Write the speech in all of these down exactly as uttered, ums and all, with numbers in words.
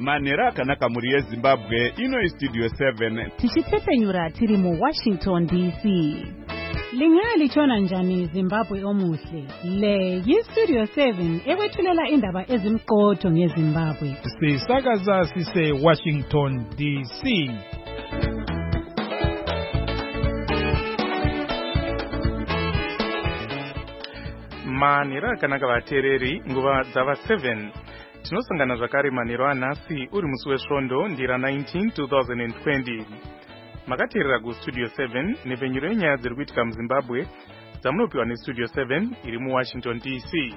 Manera akanaka muri yeZimbabwe ino istudio seven. Tichitepenyura tiri mu Washington D C. Lingalitshona njani Zimbabwe omuhle? Le yistudio seven ekwethulela indaba ezimqotho ngeZimbabwe. Sisakaza sise Washington D C. Manera akanaka vateereri nguva dzava seven. Tinosangana zvakare manheru anhasi uri musi wesvondo ndira nineteen twenty twenty. Makateerera kustudio seven nepfenyuro yenyaya dziri kuitika muZimbabwe dzamunopiwa nestudio seven iri muWashington D C.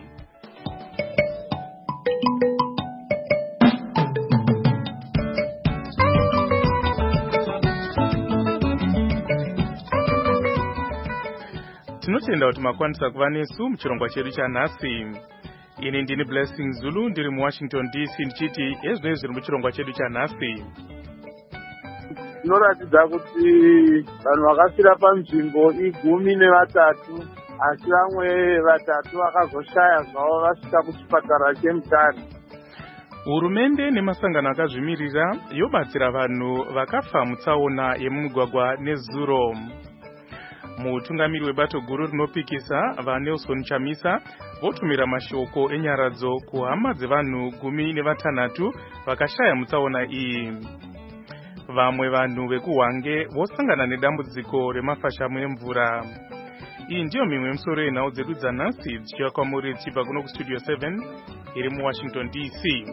Tinotenda kuti makwanisa kuva nesu muchirongwa chedu chanhasi. Ini ndini Blessing Zulu ndiri muWashington D C ndichiti ezvinenge zviri muchirongwa chedu chanhasi. Zvinoratidza kuti vanhu vakasvira panzvimbo igumi nevatatu asi vamwe vatatu vakazoshaya zvavo vasvika kuchipatara cheMutare. Hurumende nemasangano akazvimirira yobatsira vanhu vakafa mutsaona yemumugwagwa neZuro. Mutungamiri webato guru rinopikisa vaNelson Chamisa votumira mashoko enyaradzo kuhama dzevanhu gumi nevatanhatu vakashaya mutsaona iyi. Vamwe vanhu vekuHwange vosangana nedambudziko remafashamu emvura. Iyi ndiyo mimwe misoro yenhau dzedu dzanhasi dzichiva kwamuri dzichibva kuno kustudio seven iri muWashington D C.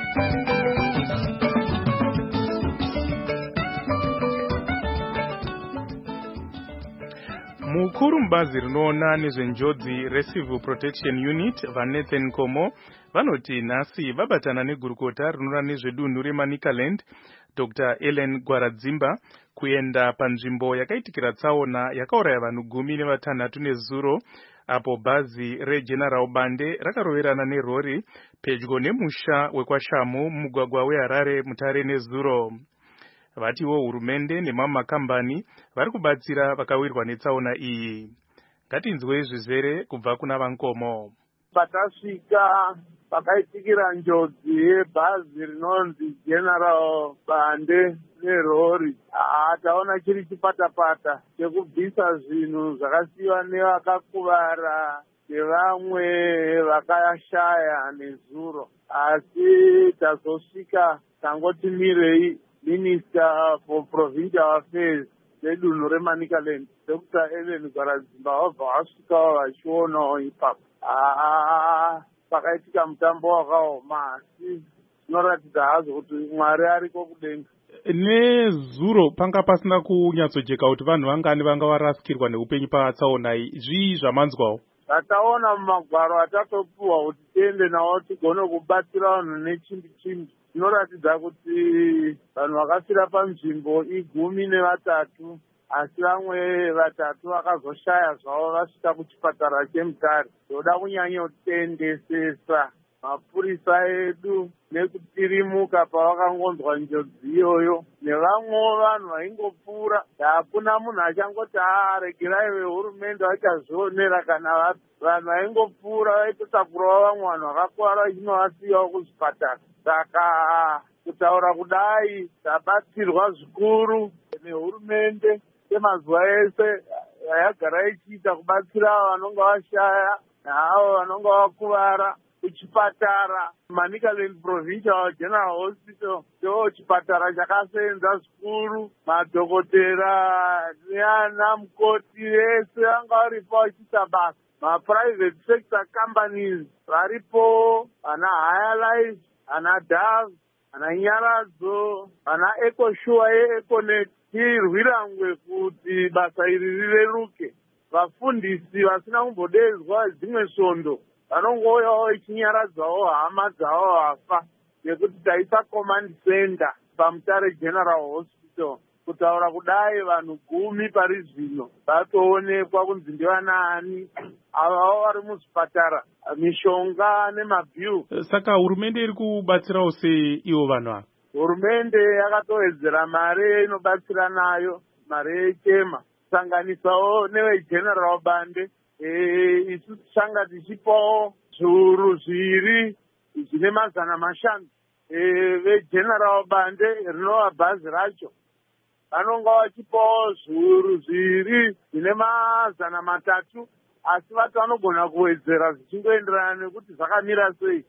Mukuru mubazi rinoona nezvenjodzi reCivil Protection Unit vaNathan Komo vanoti nhasi vabatana negurukota rinoona nezvedunhu reManicaland Doctor Ellen Gwaradzimba kuenda panzvimbo yakaitikira tsaona yakauraya vanhu gumi nevatanhatu neZuro apo bhazi reGeneral Bande rakaroverana nerori pedyo nemusha wekwashamu mumugwagwa weHarare Mutare neZuro. Vatiwo hurumende nemamwe makambani vari kubatsira vakawirwa netsaona iyi. Ngatinzwe zvizere kubva kuna vaNkomo. Patasvika pakaitikira njodzi yebhazi rinonzi General Bande nerori, taona chiri chipatapata chekubvisa zvinhu zvakasiyiwa nevakakuvara nevamwe vakashaya neZuro, asi tazosvika tangoti mirei Minister for Provincial Affairs dedunhu reManicaland Doctor Ellen Gwaradzimba wabva wasvikawo vachionawo ipapo. Pakaitika mutambo wakaoma asi zvinoratidza hazvo kuti Mwari ariko kudenga. NeZuro panga pasina kunyatsojeka kuti vanhu vangani vanga varasikirwa neupenyu patsaona iyi. Zvii zvamanzwawo? Tataona mumagwaro atatopiwa kuti tiende nawo tigone kubatsira vanhu nechimbi chimbi. Zvinoratidza kuti vanhu vakasvira panzvimbo igumi nevatatu asi vamwe vatatu vakazoshaya zvavo vasvika kuchipatara cheMutare. Toda kunyanyotendesesa mapurisa edu nekutirimuka pavakangonzwa njodzi iyoyo nevamwe vanhu vaingopfuura. Hakuna munhu achangoti aregerai vehurumende vachazvionera kana vapi. Vanhu vaingopfuura vaitotakurawo vamwe vanhu vakakuwara vachinovasiyawo kuzvipatara. Saka kutaura kudai tabatsirwa zvikuru nehurumende yemazuva ese yagara ichiita kubatsira vanonga vashaya naavo vanonga vakuvara kuchipatara. Manicaland Provincial General Hospital ndo chipatara chakasenza zvikuru. Madhokotera neana mukoti vese vanga varipo vachiita basa. Ma-private sector companies varipo, ana Higher Life, ana Dove, ana Nyaradzo, ana EcoSure yeEconet. Tirwirangwe kuti basa iri rireruke. Vafundisi vasina kumbodedzwa dzimwe svondo vanongouyawo ichinyaradzawo hama dzavo vafa nekuti taisa command center paMutare General Hospital. Kutaura kudai vanhu gumi pari zvino vatoonekwa kunzi ndevanaani avavo vari muzvipatara, mishonga nemabhiu. Saka hurumende iri kubatsirawo sei ivo vanhu ava? Hurumende yakatowedzera mari inobatsira nayo, mari yechema kusanganisawo neveGeneral Bande. Isu tanga tichipawo zviuru zviri zvine mazana mashanu vegeneral Bande rinova bhazi racho vanonga vachipawo zviuru zviri zvine mazana matatu asi vati vanogona kuwedzera zvichingoenderana nekuti zvakamira sei.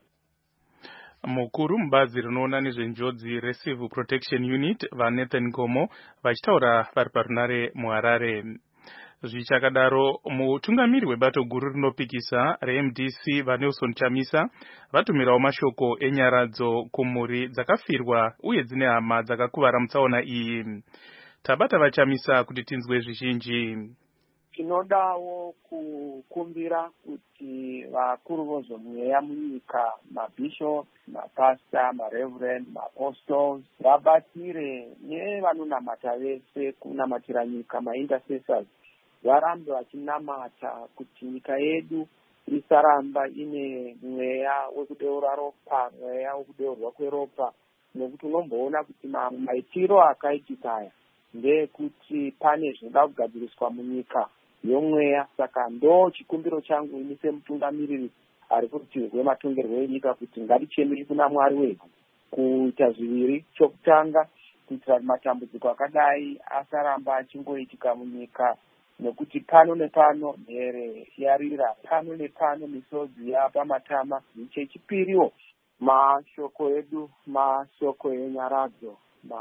Mukuru mubazi rinoona nezvenjodzi Receive Protection Unit vaNathan Komo vachitaura vari parunare muHarare. Zvichakadaro, mutungamiri webato guru rinopikisa reM D C vaNelson Chamisa vatumirawo mashoko enyaradzo kumhuri dzakafirwa uye dzine hama dzakakuvara mutsaona iyi. Tabata vaChamisa kuti tinzwe zvizhinji. Tinodawo kukumbira kuti vakuru vozomweya munyika, mabishop, mapasta, mareverend, maapostles vabatire nevanonamata vese kunamatira nyika, maintercessors varambe vachinamata kuti nyika yedu isaramba ine mweya wekudeura ropa, mweya wekudeurwa kweropa, nekuti unomboona kuti maitiro akaitika aya ndekuti pane zvinoda kugadziriswa munyika yomweya. Saka ndo chikumbiro changu ini semutungamiriri ari kurutivi rwematongerwo enyika kuti ngatichemere kuna Mwari wedu kuita zviviri. Chokutanga, kuitira kuti matambudziko akadai asaramba achingoitika munyika, nekuti pano nepano mhere yarira, pano nepano misodzi yapamatama. Chechipiriwo, mashoko edu mashoko enyaradzo,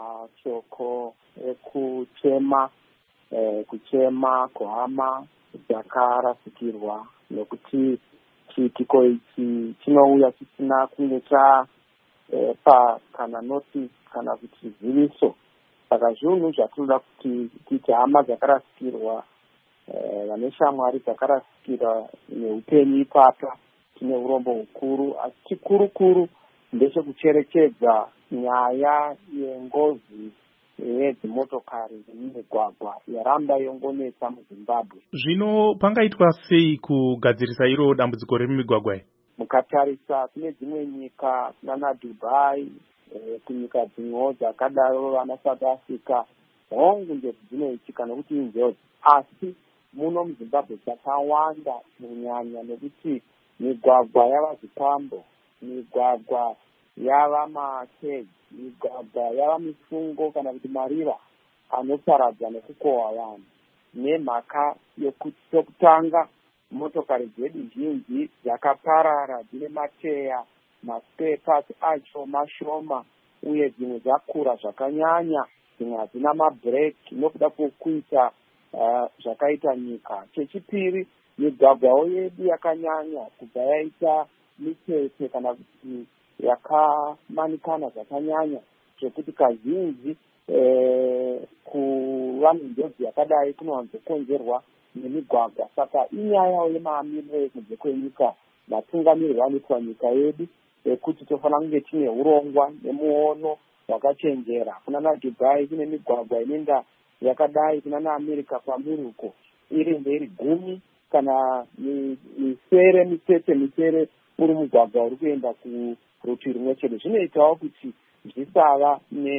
mashoko ekuchema eh, kuchema kuhama dzakarasikirwa, nekuti chiitiko ichi chinouya chisina kunge cha eh, pa kana notice kana kuti ziviso. Saka zvinhu zvatinoda kuti tiite hama dzakarasikirwa, eh, vane shamwari dzakarasikirwa neupenyu ipapa, tine urombo hukuru, asi chikurukuru ndechekucherechedza nyaya yengozi yedzimotokari dzemumigwagwa yaramba yongonetsa muZimbabwe. Zvino pangaitwa sei kugadzirisa iro dambudziko remumigwagwa? Mukatarisa kune dzimwe nyika kunana Dubai, e, kunyika dzimwewo dzakadaro vana South Africa, hongu njodzi dzinoitika nekuti injodzi, asi muno muZimbabwe dzakawanda munyanya nekuti migwagwa yava zvipambo, migwagwa yava makeji, migwagwa yava misungo kana kuti mariva anoparadza nekukohwa vanhu. Nemhaka yokutanga, motokari dzedu zhinji dzakaparara dzine mateya, maspare parts acho mashoma, uye dzimwe dzakura zvakanyanya, dzimwe hadzina mabreki nokuda kwokuita uh, zvakaita nyika. Chechipiri, migwagwawo yedu yakanyanya kubva yaita mitete kana kuti yakamanikana zvakanyanya, zvekuti kazhinji eh, kuva nenjodzi yakadai kunowanzokonzerwa nemigwagwa. Saka inyaya yemamiriro ekunze kwenyika, vatungamiri vanoitwa nyika yedu ekuti tofanira kunge tine urongwa nemuono wakachenjera. Kunana Dubai kune migwagwa inoenda yakadai, kunana Amerika kwamuri uko iri mberi gumi kana misere mitete misere uri mugwagwa uri kuenda kurutivi rumwe chete. Zvinoitawo kuti zvisava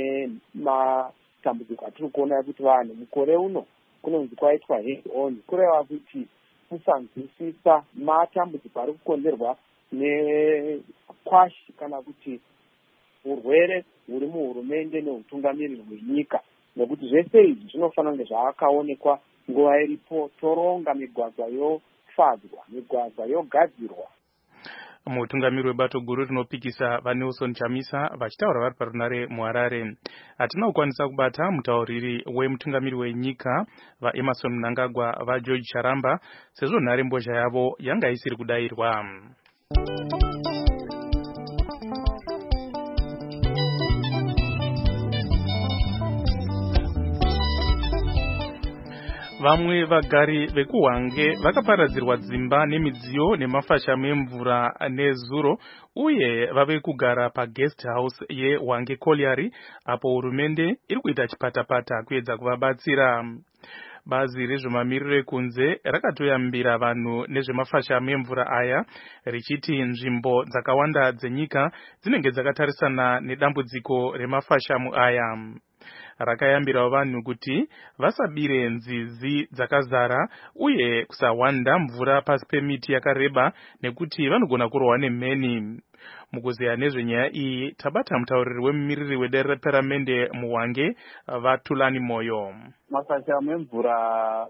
nematambudziko atiri kuona ekuti vanhu mukore uno kunonzi kwaitwa head on, kureva kuti kusanzwisisa matambudziko ari kukonzerwa nekwashi kana kuti urwere huri muhurumende neutungamiriri hwenyika, nekuti zvese izvi zvinofanira kunge zvakaonekwa nguva iripo, toronga migwagwa yofadzwa, migwagwa yogadzirwa. Mutungamiri webato guru rinopikisa vaNelson Chamisa vachitaura vari parunare muHarare. Hatina kukwanisa kubata mutauriri wemutungamiri wenyika vaEmerson Mnangagwa vaGeorge Charamba sezvo nhare mbozha yavo yanga isiri kudayirwa. Vamwe vagari vekuHwange vakaparadzirwa dzimba nemidziyo nemafashamo emvura nezuro uye vave kugara paguest house yeHwange Colliery apo hurumende iri kuita chipatapata kuedza kuvabatsira. Bazi rezvemamiriro ekunze rakatoyambira vanhu nezvemafashamo emvura aya richiti nzvimbo dzakawanda dzenyika dzinenge dzakatarisana nedambudziko remafashamo aya. rakayambirawo vanhu kuti vasabire nzizi dzakazara uye kusawanda mvura pasi pemiti yakareba nekuti vanogona kurohwa nemheni. Mukuzeya nezvenyaya iyi tabata mutauriri wemumiriri weparamende muwange Vatulani Moyo. Mafashamu emvura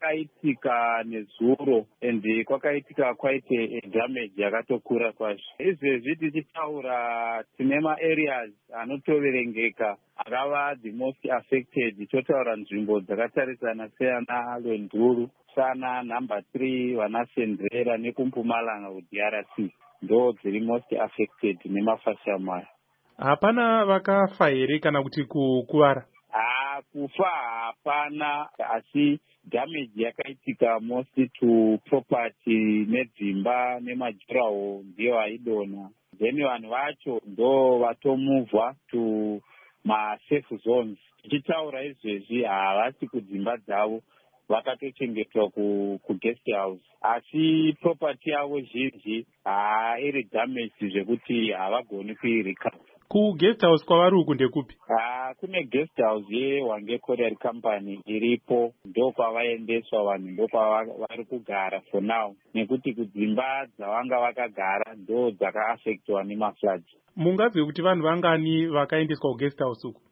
akaitika nezuro ende kwakaitika kwaite damage yakatokura kwazvo. Izvezvi tichitaura tine maareas anotoverengeka akava the most affected. Totaura nzvimbo dzakatarisana seana Lwenduru, Sana, number three, vana Sendrera nekumpumalanga ku-D R C. Ndo dziri most affected nemafashamu aya. Hapana vakafa here kana kuti kukuvara? Ah, kufa hapana, asi damage yakaitika mostly to property nedzimba nemajurawo ndiyo aidona. Then vanhu vacho ndo vatomuvwa to ma-safe zones. Tichitaura izvezvi havasi kudzimba dzavo, vakatochengetwa ku, ku guest house. Asi property yavo zhinji haa iri damage zvekuti havagoni kuirecover. Ku guest house kwavari uku ndekupi? Ah, kune guest house yeHwange Courier Company iripo, ndo kwavaendeswa vanhu, ndo kwavari kugara for now, nekuti kudzimba dzavanga vakagara ndo dzakaaffectwa nemafloods. Mungazive kuti vanhu vangani vakaendeswa ku guest house uku?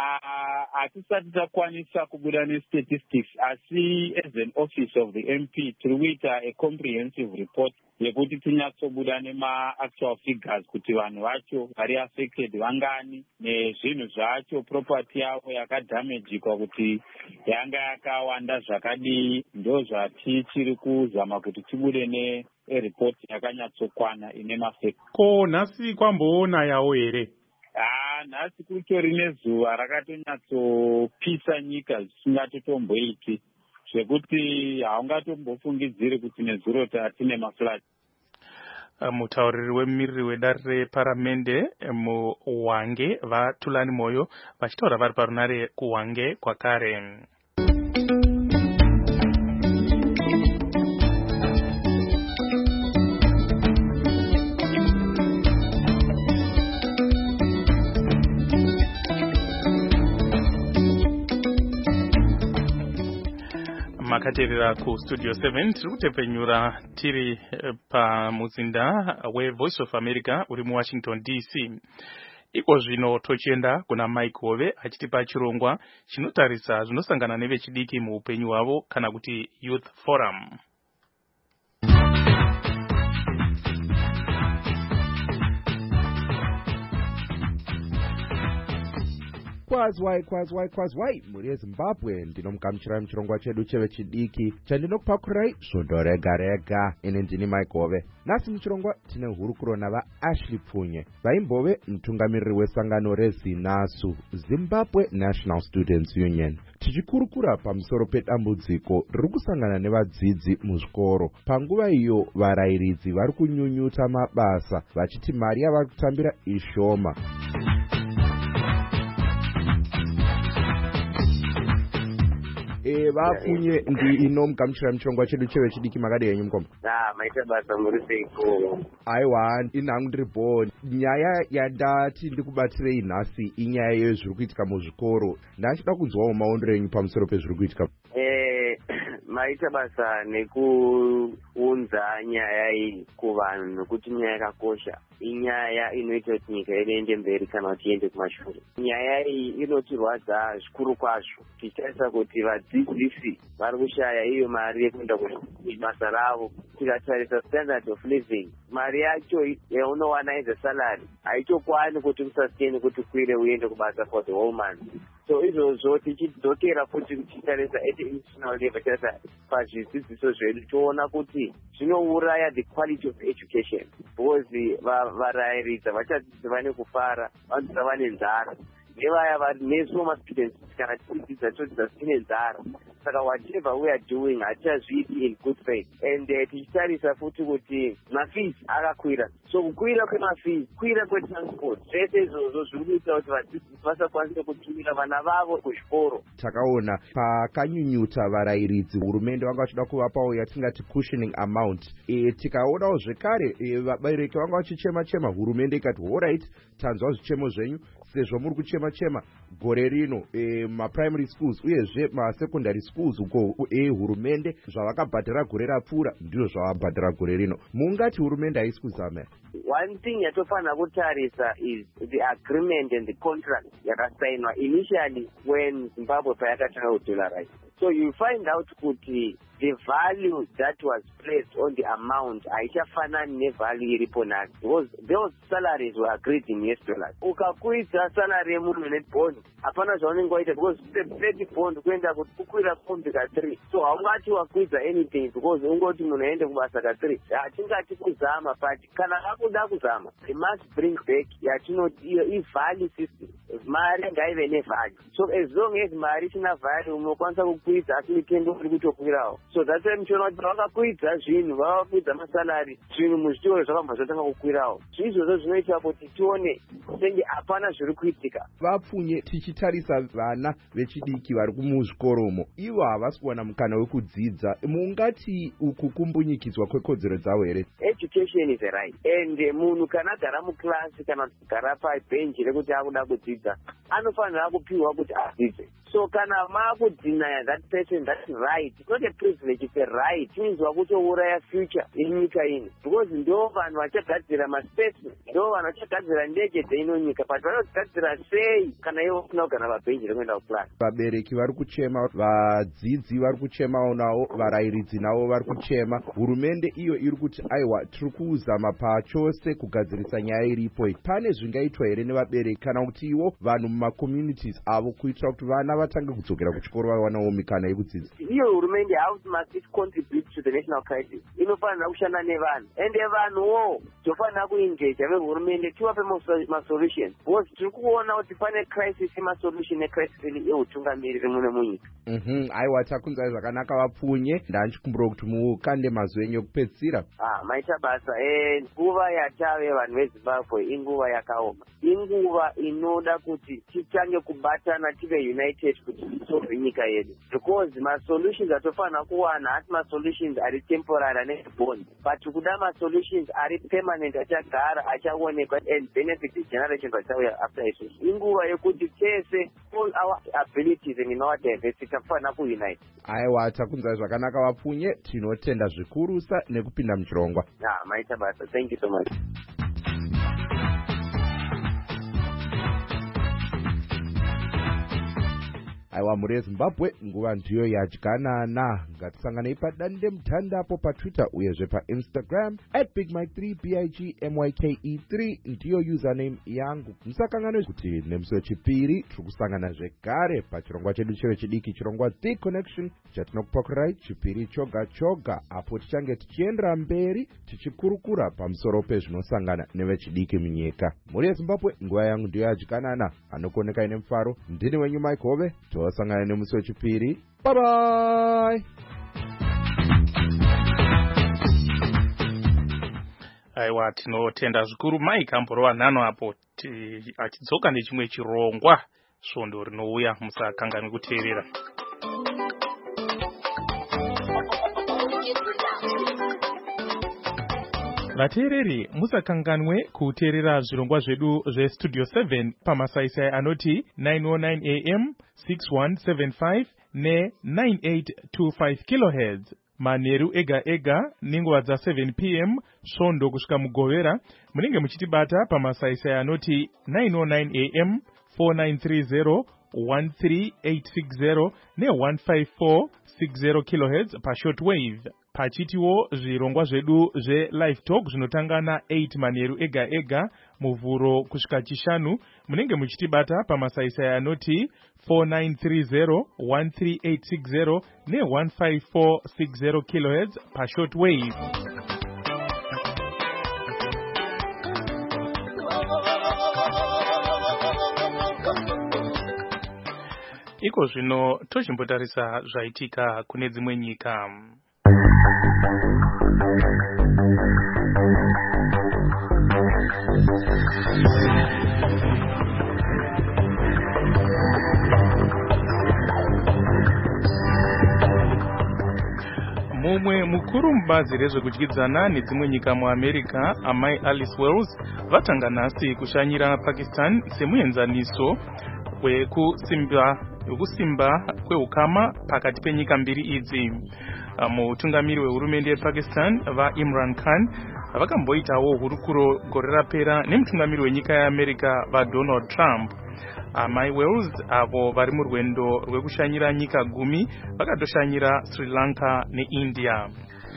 Ah, hatisati takwanisa kubuda ne-statistics, asi as an office of the M P tiri kuita a comprehensive report yekuti tinyatsobuda nema-actual figures kuti vanhu vacho vari affected vangani nezvinhu zvacho, property yavo yakadamagikwa kuti yanga yakawanda zvakadii. Ndo zvatichiri kuzama kuti tibude ne-report yakanyatsokwana ine mafacts. Ko nhasi kwamboona yawo here? Ah, nhasi kutori nezuva rakatonyatsopisa nyika zvisingatotomboiti, zvekuti haungatombofungidziri kuti nezuro tatine mafloods. Mutauriri wemumiriri wedare reparamende muHwange Vatulani Moyo vachitaura vari parunare kuHwange kwakare. Makaterera ku Studio seven tiri kutepenyura tiri pamuzinda weVoice of America uri muWashington D C. Iko zvino tochienda kuna Mike Hove achitipa chirongwa chinotarisa zvinosangana nevechidiki muupenyu hwavo kana kuti Youth Forum. Kwazwai kwazwai kwazwai muri yeZimbabwe ndinomugamuchirai muchirongwa chedu chevechidiki chandinokupakurai svondo rega rega. Ine ndini Mike Hove. Nhasi muchirongwa tine hurukuro navaAshley Pfunye vaimbove mutungamiriri wesangano reZINASU, Zimbabwe National Students Union. Tichikurukura pamusoro pedambudziko riri kusangana nevadzidzi muzvikoro. Panguva iyo varairidzi vari kunyunyuta mabasa vachiti mari yavari kutambira ishoma. E Vapfunye ndi inomugamuchira muchirongwa chedu chevechidiki makadi yenyu mukoma. Ah, maita basa muri seiko. Aiwa, inhangu ndiri bhoni. Nyaya yandati ndikubatirei nhasi inyaya yezviri kuitika muzvikoro. Ndachida kunzwawo maondero enyu pamusoro pezviri kuitika. Eh, maita basa nekuunza nyaya iyi kuvanhu nokuti nyaya yakakosha. Inyaya inoita kuti nyika iende mberi kana kuti iende kumashure. Nyaya iyi inotirwadza zvikuru kwazvo. Tichitarisa kuti vadzidzisi vari kushaya iyo mari yekuenda kubasa ravo. Tikatarisa standard of living, mari yacho yaunowana as a salary haitokwani kuti usasikeni kuti ukwire uende kubasa for the whole month. So izvozvo tichidzokera futi tichitarisa at institutional level, tichitarisa pazvidzidziso zvedu toona kuti zvinouraya the quality of education, because varairidzi vachadzidzi vane kufara, vanodzidza vane nzara, nevaya vari nesu mastudents kana tichidzidza todzidza tine nzara. Saka whatever we are doing hatichazviiti in good faith, and uh, tichitarisa futi kuti mafees akakwira. So kukwira kwemafees, kukwira kwetransport, zvese izvozvo zviri kuita kuti vadzidzisi vasakwanise kutumira vana vavo kuzvikoro. Takaona pakanyunyuta varairidzi hurumende vanga vachida kuvapawo yatingati cushioning amount. E, tikaonawo zvekare e, vabereki vanga vachichema chema, hurumende ikati all right, tanzwa zvichemo zvenyu, sezvo muri kuchema chema gore rino e, maprimary schools uyezve masecondary schools uko ehurumende zvavakabhadhara gore rapfuura ndizvo zvavabhadhara gore rino. Mungati hurumende haisi kuzama? One thing yatofanira kutarisa is the agreement and the contract yakasainwa initially when Zimbabwe payakatanga kudollarize. So you find out kuti the value that was placed on the amount haichafanani nevalue iripo nhasi, because those salaries were agreed in U S dollars. Ukakwidza salary yemunhu nebond hapana zvaunenge waita, because thirty bond kuenda kuti kukwira kombi ka three, so haungati wakwidza anything because ungoti munhu aende kubasa ka three. Hatingati kuzama, but kana vakuda kuzama they must bring back yatinoti iyo i-value system. Mari ngaive nevalue, so as long as mari isina value unokwanisa kukwidza asi mitengo uri kutokwirawo. So that's why muchiona kuti vakakwidza zvinhu vavakwidza masalari, zvinhu muzvitoro zvakabva zvatanga kukwirawo. Izvozvo zvinoita kuti tione senge hapana zviri kuitika. Vapfunye tichitarisa vana vechidiki vari kumuzvikoromo, ivo havasi kuwana mukana wekudzidza. Mungati uku kumbunyikidzwa kwekodzero dzavo here? Education is a right, and munhu kana agara muklasi kana kugara pabhenji rekuti akuda kudzidza anofanira kupiwa kuti adzidze. So kana makudinaya that person that right, it's not a privilege, it's a right. Tinzwa kutouraya future yenyika ino, because ndo vanhu vachagadzira maspace, ndo vanhu vachagadzira ndege dzeinonyika, but vanodzigadzira sei kana ivo usina kugara pabhenji rekuenda kuklasi? Vabereki vari kuchema, vadzidzi vari kuchemawo nawo, varairidzi navo vari kuchema. Hurumende iyo iri kuti aiwa tiri kuzama pachose kugadzirisa nyaya iripo. Pane zvingaitwa here nevabereki kana kuti ivo vanhu mumacommunities avo kuitira kuti vana vatange kudzokera kuchikoro vawanawo mikana yekudzidza? Iyo hurumende house must it contribute to the national crisis. Inofanira kushanda nevanhu, ende vanhuwo tofanira kuengage vehurumende tivape masolution, because tiri kuona kuti pane crisis yemasolution necrisis yeutungamiriri mune munyika. Mhm, aiwa takunzai zvakanaka vapfunye. Ndanchikumbura kuti mukande mazwi enyu ekupedzisira. Ah, maita basa. Eh, nguva yatave vanhu veZimbabwe inguva yakaoma, inguva inoda kuti titange kubatana tive united kuti tisolve nyika yedu, because masolutions atofanira kuwana hasi masolutions ari temporary ane bond, but kuda masolutions ari permanent achagara achaonekwa and benefit the generation vachauya after it. Inguva yekuti tese all our abilities and in our diversity tafanira kuunite. Aiwa takunzai zvakanaka vapfunye, tinotenda zvikurusa nekupinda muchirongwa. Ah, maita basa. Thank you so much. Aiwa muri Zimbabwe, nguva ndiyo yadyanana. Ngatisanganei padande muthandapo paTwitter uyezve paInstagram at big mike three b i g m y k e three ndiyo username yangu. Musakanganwe kuti nemusi wechipiri tiri kusangana zvekare pachirongwa chedu chevechidiki, chirongwa The Connection chatinokupakurai chipiri choga choga, apo tichange tichiendera mberi tichikurukura pamusoro pezvinosangana nevechidiki munyika. Muri Zimbabwe, nguva yangu ndiyo yadyanana. Anokoneka ine mufaro, ndini wenyu Mike Hove. Tosangana nemusi wechipiri. Bye bye. Aiwa tinotenda zvikuru Mike amborova nhano apo achidzoka nechimwe chirongwa svondo rinouya, musakanganwe kuteerera. Vateereri, musakanganwe kuteerera zvirongwa zvedu zvestudio seven pamasaisai anoti nine oh nine a m, six one seven five ne nine eight two five kilohertz. Manheru ega ega nenguva dza seven p m svondo kusvika mugovera. Munenge muchitibata pamasaisai anoti nine oh nine a m, four nine three zero, one three eight six zero ne one five four six zero kilohertz pashortwave. Pachitiwo zvirongwa zvedu zve-live talk zvinotanga na-eight manheru ega ega muvhuro kusvika chishanu. Munenge muchitibata pamasaisai anoti four nine three zero, one three eight six zero ne one five four six zero kilohertz pashortwave. Iko zvino tochimbotarisa zvaitika kune dzimwe nyika. mumwe mukuru mubazi rezvekudyidzana nedzimwe nyika muamerica amai Alice Wells vatanga nhasi kushanyira Pakistan semuenzaniso wekusimba wekusimba kweukama pakati penyika mbiri idzi. Mutungamiri wehurumende yePakistan vaImran Khan vakamboitawo hurukuro gore rapera nemutungamiri wenyika yeAmerica vaDonald Trump. Amai Wells avo vari murwendo rwekushanyira nyika gumi vakatoshanyira Sri Lanka neIndia.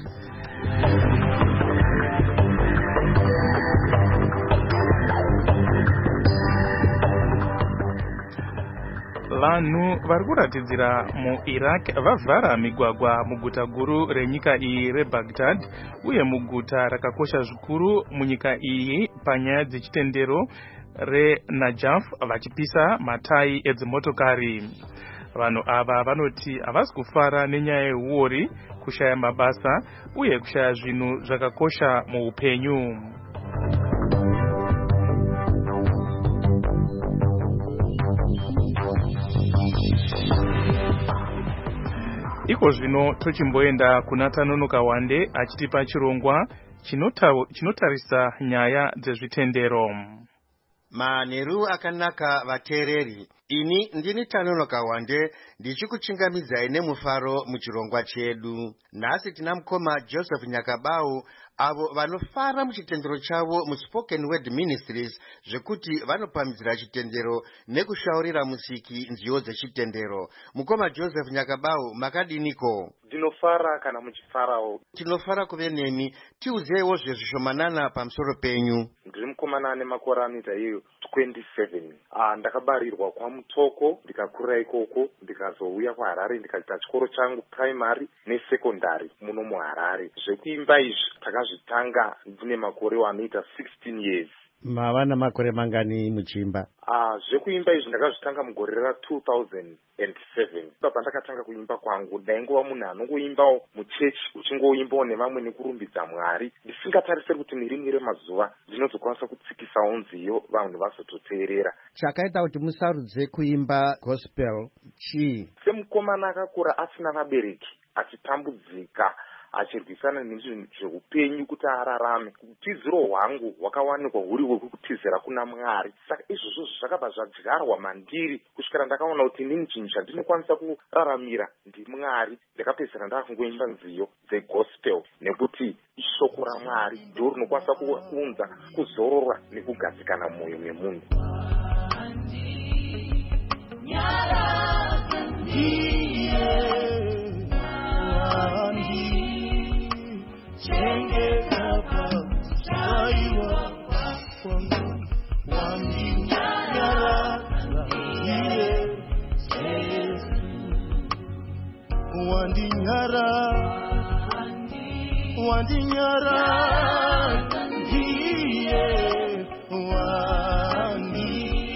Vanhu vari kuratidzira muIraq vavhara migwagwa muguta guru renyika iyi reBaghdad uye muguta rakakosha zvikuru munyika iyi panyaya dzechitendero reNajaf vachipisa matayi edzimotokari. Vanhu ava vanoti havasi kufara nenyaya yehuori, kushaya mabasa uye kushaya zvinhu zvakakosha muupenyu. Iko zvino tochimboenda kuna Tanonoka Wande achitipa chirongwa chinotarisa nyaya dzezvitendero. Manheru akanaka vateereri, ini ndini Tanonoka Wande ndichikuchingamidzai nemufaro muchirongwa chedu. Nhasi tina mukoma Joseph Nyakabau avo vanofara muchitendero chavo muSpoken Word Ministries zvekuti vanopamhidzira chitendero nekushaurira musiki nziyo dzechitendero. Mukoma Joseph Nyakabau, makadiniko? Ndinofara kana muchifarawo. Tinofara kuve nemi. Tiudzeiwo zvezvishomanana pamusoro penyu. Ndiri mukomana ane makore anoita iyo twenty-seven. Ah, ndakabarirwa kwaMutoko, ndikakurira ikoko, ndikazouya kuHarare ndikaita chikoro changu primary nesekondari muno muHarare. Zvekuimba izvi takazvitanga ndine makore anoita sixteen years. Mava namakore mangani muchimba? Ah, zvekuimba izvi ndakazvitanga mugore ra two thousand seven. Pandakatanga kuimba kwangu ndaingova munhu anongoimbawo muchechi uchingoimbawo nevamwe nekurumbidza Mwari, ndisingatarisiri kuti nerimwe remazuva ndinozokwanisa kutsikisawo nziyo vanhu vazototeerera. Chakaita kuti musarudze kuimba gospel chii? Semukomana akakura asina vabereki, achitambudzika, achirwisana nezvinhu zveupenyu kuti ararame, utiziro hwangu hwakawanikwa huri hwekutizira kuna Mwari. Saka izvozvo zvakabva zvadyarwa mandiri kusvikira ndakaona kuti inini chinhu chandinokwanisa kuraramira ndiMwari. Ndakapedzisira ndakungoimba nziyo dzegospel nekuti ishoko raMwari ndiro rinokwanisa kuunza kuzorora nekugadzikana mumwoyo memunhu. Wandinyara, wandinyara, ndiye wandi,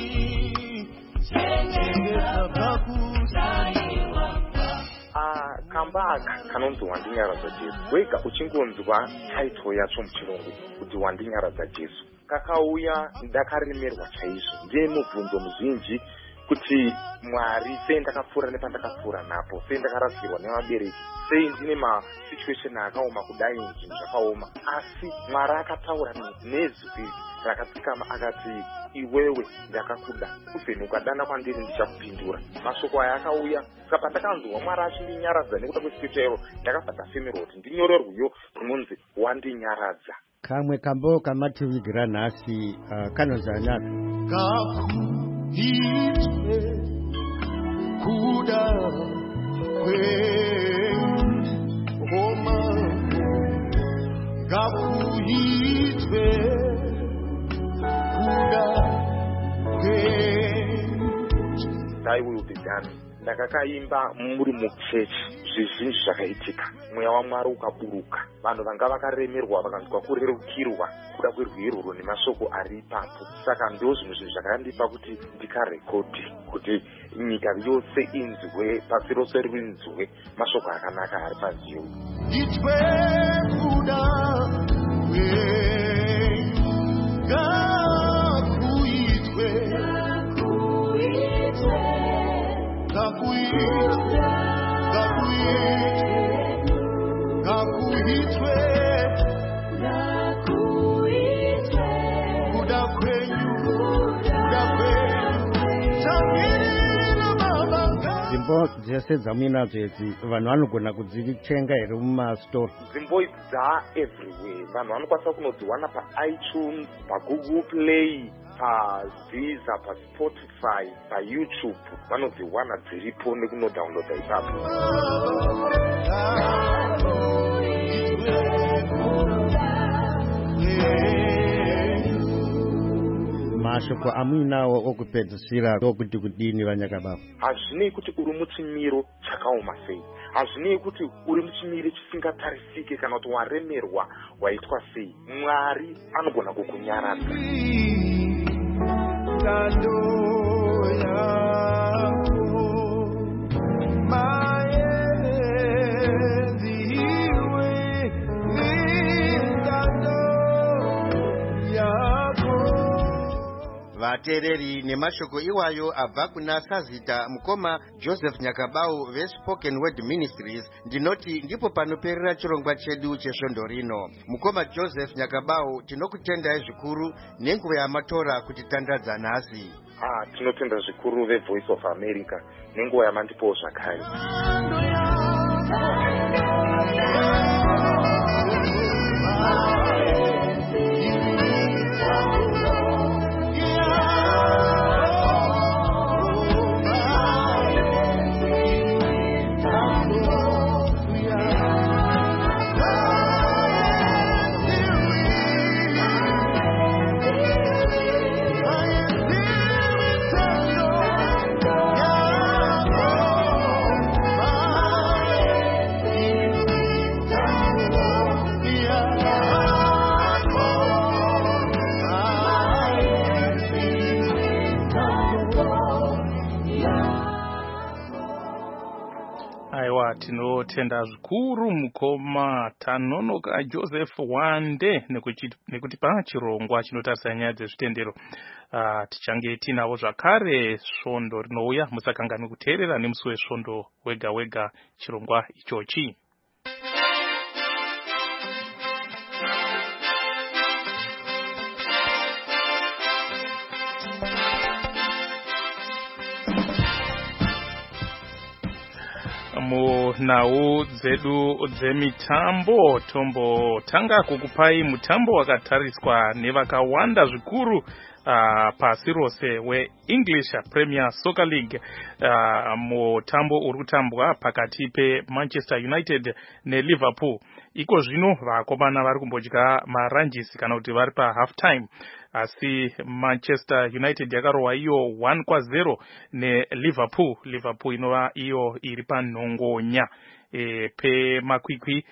chengeta pakusaiwa. Ah, kamba aka kanonzi Wandinyaradza Jesu. Wega uchingonzwa title yacho muchirungu kuti Wandinyaradza Jesu, kakauya ndakaremerwa chaizvo. Ndiye mubvunzo muzhinji kuti Mwari sei ndakapfuura nepandakapfuura napo, sei ndakarasirwa nevabereki, sei ndine masituation akaoma kudai, zvinhu zvakaoma. Asi Mwari akataura nezwi rakatsikama akati, iwewe ndakakuda, ufeni ukadana kwandiri ndichakupindura. Mashoko aya akauya, saka pandakanzwa Mwari achindinyaradza nekuda kwesituation ndakabva ndafemerwa kuti ndinyore rwiyo runonzi Wandinyaradza. Kamwe kambo kamativigira nhasi uh, kanozanaka Kakuitwe kuda kwehoma, kakuitwe kuda kwe. Thy will be done. Ndakakaimba muri muchechi, zvizhinji zvakaitika. Mweya waMwari ukaburuka, vanhu vanga vakaremerwa vakanzwa kurerukirwa kuda kwerwiruro nemashoko ari ipapo. Saka ndo zvinhu zvinhu zvakandipa kuti ndikarekodhi kuti nyika yose inzwe, pasi rose rinzwe mashoko akanaka ari panziyo. Itwe kuda kwenyu, kakuitwe, kakuitwe, kakuitwe, dzimbo dzese dzamuinadzo idzi vanhu vanogona kudzitenga here mumastori? Dzimbo idzi dza-everywhere. Vanhu vanokwanisa kunodziwana pa-iTunes, pa-Google Play, pa-Deezer, pa-Spotify, pa-YouTube. Vanodziwana dziripo nekunodownloada ipapo. Mashoko amuinawo okupedzisira okuti kudini Vanyakababa? Hazvinei kuti uri muchimiro chakaoma sei, hazvinei kuti uri muchimiro chisingatarisike kana kuti waremerwa waitwa sei, Mwari anogona kukunyaradza. Vatereri nemashoko iwayo abva kuna Sazita Mukoma Joseph Nyakabau veSpoken Word Ministries. Ndinoti ndipo panoperera chirongwa chedu chesvondo rino. Mukoma Joseph Nyakabau, tinokutendai zvikuru nenguva yamatora kutitandadza nhasi. Ah, tinotenda zvikuru veVoice of America nenguva yamandipo zvakare. Tinotenda zvikuru Mukoma Tanonoka Joseph Wande nekutipa chirongwa chinotarisa nyaya dzezvitendero. Uh, tichange tinavo zvakare svondo rinouya, musakanganwe kuteerera nemusi wesvondo wega wega chirongwa ichochi. Munhau dzedu dzemitambo tombotanga kukupai mutambo wakatariswa nevakawanda zvikuru uh, pasi rose weEnglish Premier Soccer League. Uh, mutambo uri kutambwa pakati peManchester United neLiverpool. Iko zvino vakomana vari kumbodya maranjisi kana kuti vari pa half time. Asi Manchester United yakarowa iyo one kwa zero neLiverpool. Liverpool inova iyo iri panhongonya e, pe makwikwi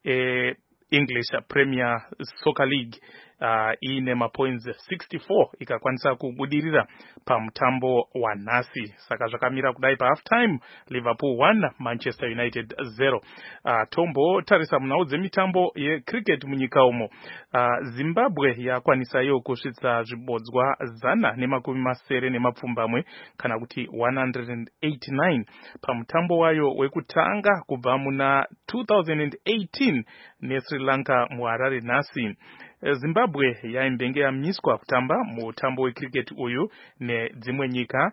e, English Premier Soccer League. Uh, ine mapoints sixty-four ikakwanisa kubudirira pamutambo wanhasi. Saka zvakamira kudai pa half time, Liverpool one, Manchester United zero. Uh, tombo tarisa munhau dzemitambo yecricket munyika umo. Uh, Zimbabwe yakwanisa iyo kusvitsa zvibodzwa zana nemakumi masere nemapfumbamwe kana kuti one hundred eighty-nine pamutambo wayo wekutanga kubva muna two thousand eighteen neSri Lanka muHarare nhasi. Zimbabwe yaimbenge yamiswa kutamba mutambo wecricket uyu nedzimwe nyika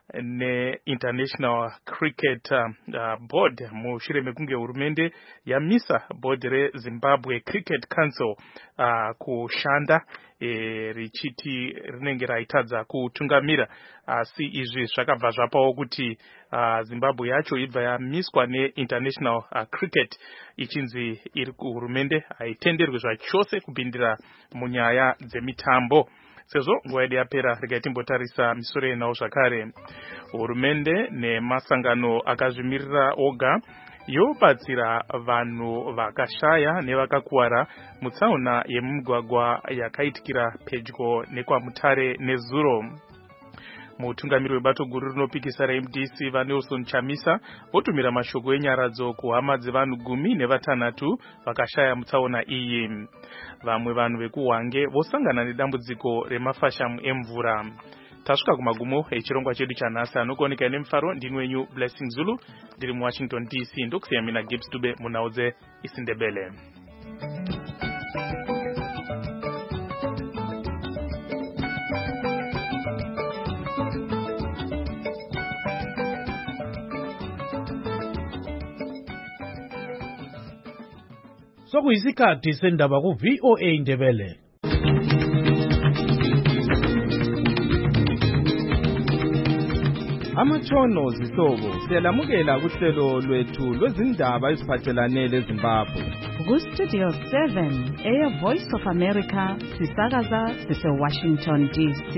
neInternational Cricket uh, Board mushure mekunge hurumende yamisa board reZimbabwe Cricket Council uh, kushanda e, richiti rinenge raitadza kutungamira. Asi izvi zvakabva zvapawo kuti uh, Zimbabwe yacho ibva yamiswa neInternational uh, Cricket ichinzi iri kuhurumende haitenderwi zvachose kupindira munyaya dzemitambo. Sezvo nguva yedu yapera, regai timbotarisa misoro yenhau zvakare. Hurumende nemasangano akazvimirira oga yobatsira vanhu vakashaya nevakakuwara mutsaona yemumugwagwa yakaitikira pedyo nekwaMutare neZuro. Mutungamiri webato guru rinopikisa reM D C vaNelson Chamisa votumira mashoko enyaradzo kuhama dzevanhu gumi nevatanhatu vakashaya mutsaona iyi. Vamwe vanhu vekuHwange vosangana nedambudziko remafashamu emvura. Tasvika kumagumo echirongwa chedu chanhasi. Anokuoneka nemufaro ndini wenyu Blessing Zulu ndiri muWashington D C. Ndokusiya mina Gibbs Dube munhau dzeIsindebele. Sokuyisikhathi sendaba ku V O A Ndebele. Amatshono zihlobo siyalamukela kuhlelo lwethu lwezindaba eziphathelane leZimbabwe. Ku Studio seven eya Voice of America sisakaza sise Washington D C.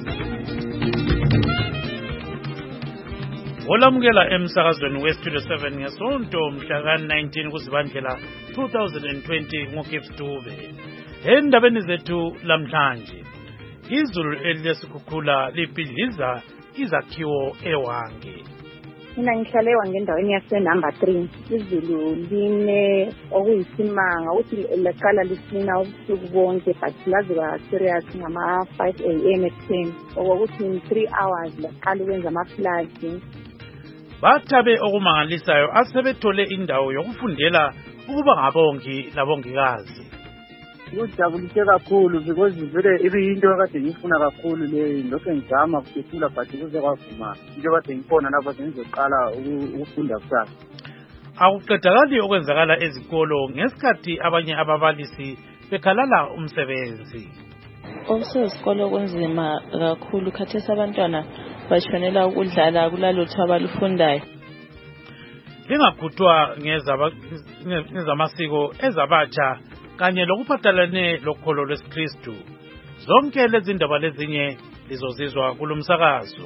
Olamukela emsakazweni we Studio seven ngesonto mhla ka nineteen kuZibandlela two thousand twenty ngoGibbs Dube. Endabeni zethu lamhlanje izulu elilesikhukhula libhidliza izakhiwo ewange. Mina ngihlale ewange endaweni yase number three. Izulu line okuyisimanga uthi leqala lisina ubusuku bonke but laze ba serious ngama five A M ekuseni. Okokuthi in three hours laqala ukwenza ama floods. Bathabe okumangalisayo asebethole indawo yokufundela ukuba ngabongi labongikazi. Kujabulise kakhulu because vele ibiyinto kade ngifuna kakhulu le lokho ngizama ukuphula but kuze kwavuma into kade ngifona lapho sengizoqala ukufunda kusasa. Akuqedakali okwenzakala ezikolo ngesikhathi abanye ababalisi bekhalala umsebenzi. Okusesikolo kunzima kakhulu khathesi abantwana bashonela ukudlala kulalutho abalufundayo. Lingakhuthwa ngezamasiko ezabatsha kanye lokuphathelane lokholo lwesikristu. Zonke lezi ndaba lezinye lizozizwa kulomsakazo.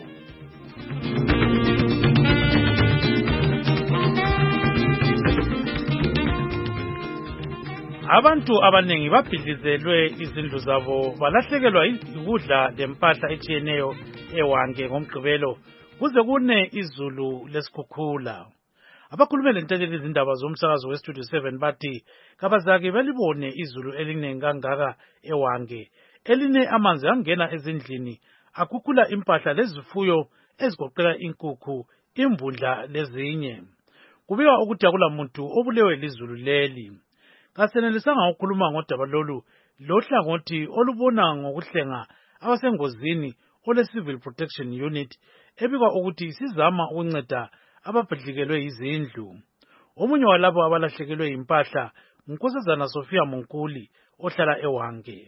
Abantu abanengi babhidlizelwe izindlu zabo balahlekelwa ukudla lempahla etshiyeneyo ewange ngomgqibelo kuze kune izulu lesikhukhula. Abakhulume lentethe izindaba zomsakazo we Studio seven bathi kabazake belibone izulu elinengi kangaka ewange eline amanzi angena ezindlini akhukhula impahla lezifuyo ezigoqela inkukhu, imbundla lezinye. Kubika ukuthi akulamuntu obulewe lizulu leli. Kasenelisanga ukukhuluma ngodaba lolu lohlangothi olubona ngokuhlenga abasengozini ole Civil Protection Unit ebikwa ukuthi sizama ukunceda ababhidlikelwe izindlu. Omunye walabo abalahlekelwe impahla uNkosazana Sophia Munkuli ohlala ewange.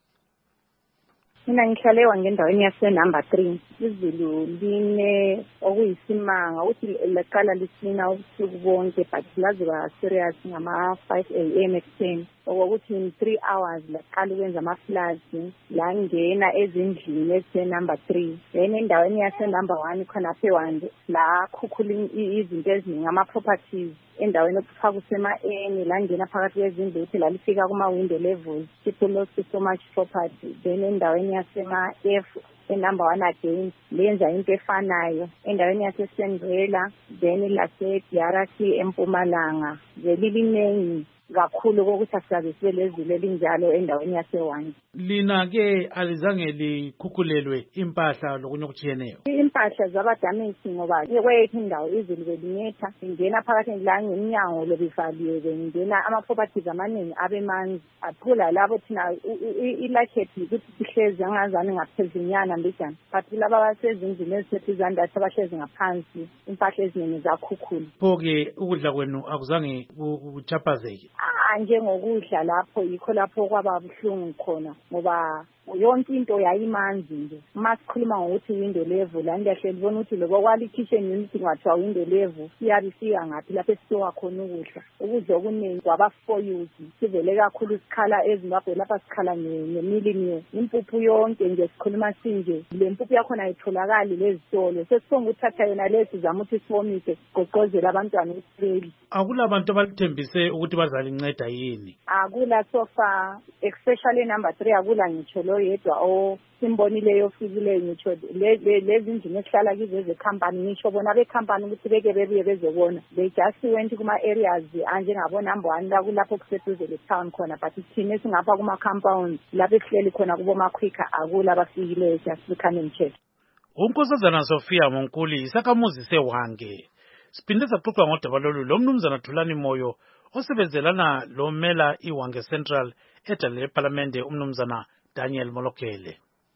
Mina ngihlale ewange endaweni yase number three. Izulu line okuyisimanga uthi leqala lisina ubusuku bonke but laze ba serious ngama five A M ekuseni. Okokuthi in three hours laqala ukwenza ama floods langena ezindlini ese number three. Then endaweni yase number one khona phewande la khukhula izinto eziningi ama properties endaweni okufaka usema eni langena phakathi kwezindlu uthi lalifika kuma window levels. People lost so much property. Then endaweni yasema F number one again lenza into efanayo endaweni yasesendela then lase Diaraki eMpumalanga zelilinengi kakhulu ukuthi asizabe sibe lezulu elinjalo endaweni yase-one. Lina ke alizange likhukhulelwe impahla lokunye okutshiyeneyo? Impahla zabadamage ngoba kweyethu indawo izulu belinetha ingena phakathi la ngemnyango lobivaliwe bengena ama-properties amaningi abemanzi aphula labo thina ilakhethi ukuthi sihlezi angazani ngaphezinyana mbijana but laba basezindlini ezisethu izandathi abahlezi ngaphansi impahla eziningi zakhukhula. Pho-ke ukudla kwenu akuzange kuchaphazeke? Njengokudla lapho yikho lapho kwaba buhlungu khona ngoba yonke into yayimanzi nje. Masikhuluma ngokuthi window level la ngiyahle libona ukuthi lokho kwali kitchen unit ngathiwa window level siyabe siya ngathi lapho esitoka khona ukudla ukudla okuningi kwaba for use sivele kakhulu isikhala eZimbabwe lapha sikhala ngemilini impuphu yonke nje sikhuluma sinje le mpuphu yakhona ayitholakali lezitolo sesifuna ukuthatha yona lesi zama ukuthi siwomise goqozela abantwana ukuthi akulabantu abalithembise ukuthi bazalinceda yini? Akula so far especially number three akula ngitsho lo yedwa o simbonileyo ofikileyo ngitsho lezi ndini esihlala kizo ezekhampani ngisho bona bekhampani ukuthi beke bebuye bezobona they just went kuma areas anjengabo number one la kulapho kuseduze le town khona but thina esingapha kuma compound lapho esihleli khona kubo makhwika akula abafikileyo just become in check. uNkosazana Sophia Munkuli isakhamuzi sewange. Siphinde saxoxa ngodaba lolu lo mnumzana Thulani Moyo osebenzelana lo mela iwange Central edale leParliamente umnumzana Daniel Molokele.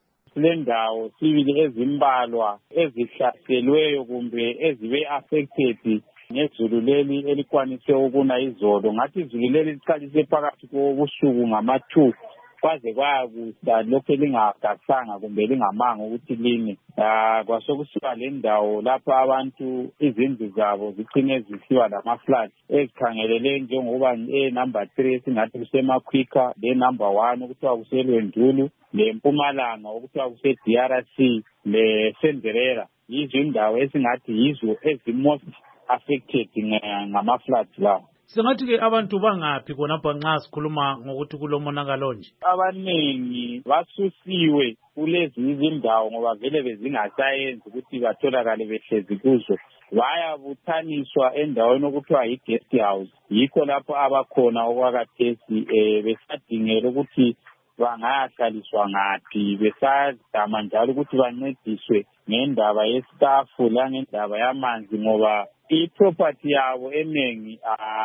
Le ndawo sibili ezimbalwa ezihlaselweyo kumbe ezibe affected ngezulu leli elikwanise ukuna izolo. Ngathi izulu leli liqalise phakathi kobusuku ngama-two kwaze kwayakusa lokhu lingagasanga kumbe lingamanga ukuthi line. Ah kwasokusiba le ndawo lapha abantu izindlu zabo zicine zisiwa lama-floods ezikhangelele njengoba e-number three esingathi kusemakhwika, le number one okuthiwa kuselwendulu, le Mpumalanga okuthiwa kuse-D R C, le Senderera. Yizo indawo esingathi yizo ezi-most affected ngama-floods lawo. Singathi-ke abantu bangaphi khonapha nxa sikhuluma ngokuthi kulomonakalo nje? Abaningi basusiwe kulezi izindawo ngoba vele bezingasayenzi ukuthi batholakale behlezi kuzo. Bayabuthaniswa endaweni okuthiwa yi-guest house. Yikho lapho abakhona okwakathesi eh besadingela ukuthi bangahlaliswa ngaphi, besadama njalo ukuthi bancediswe ngendaba yestafu langendaba yamanzi ngoba i-property yabo eningi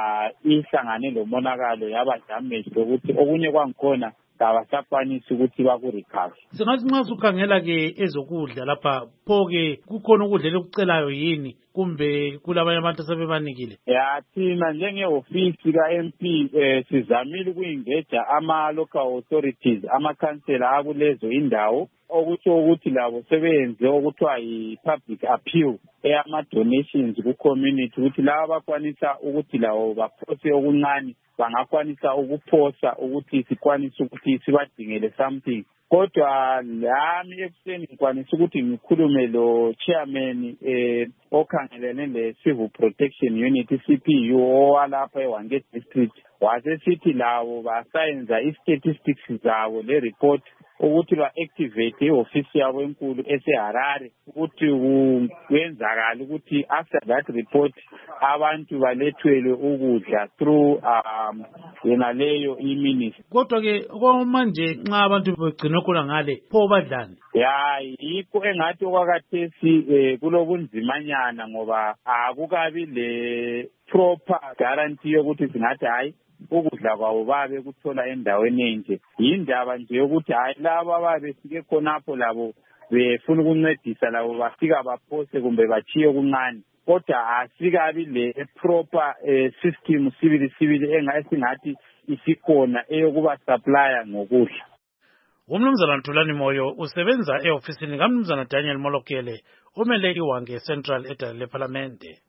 ihlangane lomonakalo yaba damaged ukuthi okunye kwangikhona kabasakwanisi ukuthi bakurecover. Singathi nxa sukhangela-ke ezokudla lapha pho-ke kukhona ukudla elikucelayo yini kumbe kulabanye abantu asebebanikile? Ya thina njengehofisi ka-M P eh, sizamile ukuyingeja ama-local authorities, amakhansela akulezo indawo okutsho ukuthi labo sebenze okuthiwa yi-public appeal eyama-donations ku-community ukuthi laba bakwanisa ukuthi lawo baphose okuncane bangakwanisa ukuphosa ukuthi sikwanise ukuthi sibadingele something. Kodwa lami ekuseni ngikwanisa ukuthi ngikhulume lo chairman eh okhangelene le Civil Protection Unit C P U owalapha eWangete District, wasesithi lawo basayenza i-statistics zabo le report ukuthi ba-activate i-ofisi yabo enkulu eseHarare ukuthi kwenzakala ukuthi after that report abantu balethwelwe ukudla through um yena leyo i-ministry. Kodwa-ke kwamanje nxa abantu begcinwe khona ngale pho badlani? Ya yikho engathi okwakathesi eh, kulobunzimanyana ngoba akukabi le proper guarantee yokuthi singathi hayi ukudla kwabo babe kuthola endaweni enje. Yindaba nje yokuthi hayi laba babefike khonapho labo befuna ukuncedisa labo bafika baphose kumbe bachiye okuncane, kodwa asikabi le proper eh, system sibili sibili engasingathi isikhona eyokuba supplier ngokudla. Umnumzana Thulani Moyo usebenza e-ofisini kaMnumzana Daniel Molokele umele iWange Central edala leParlamente.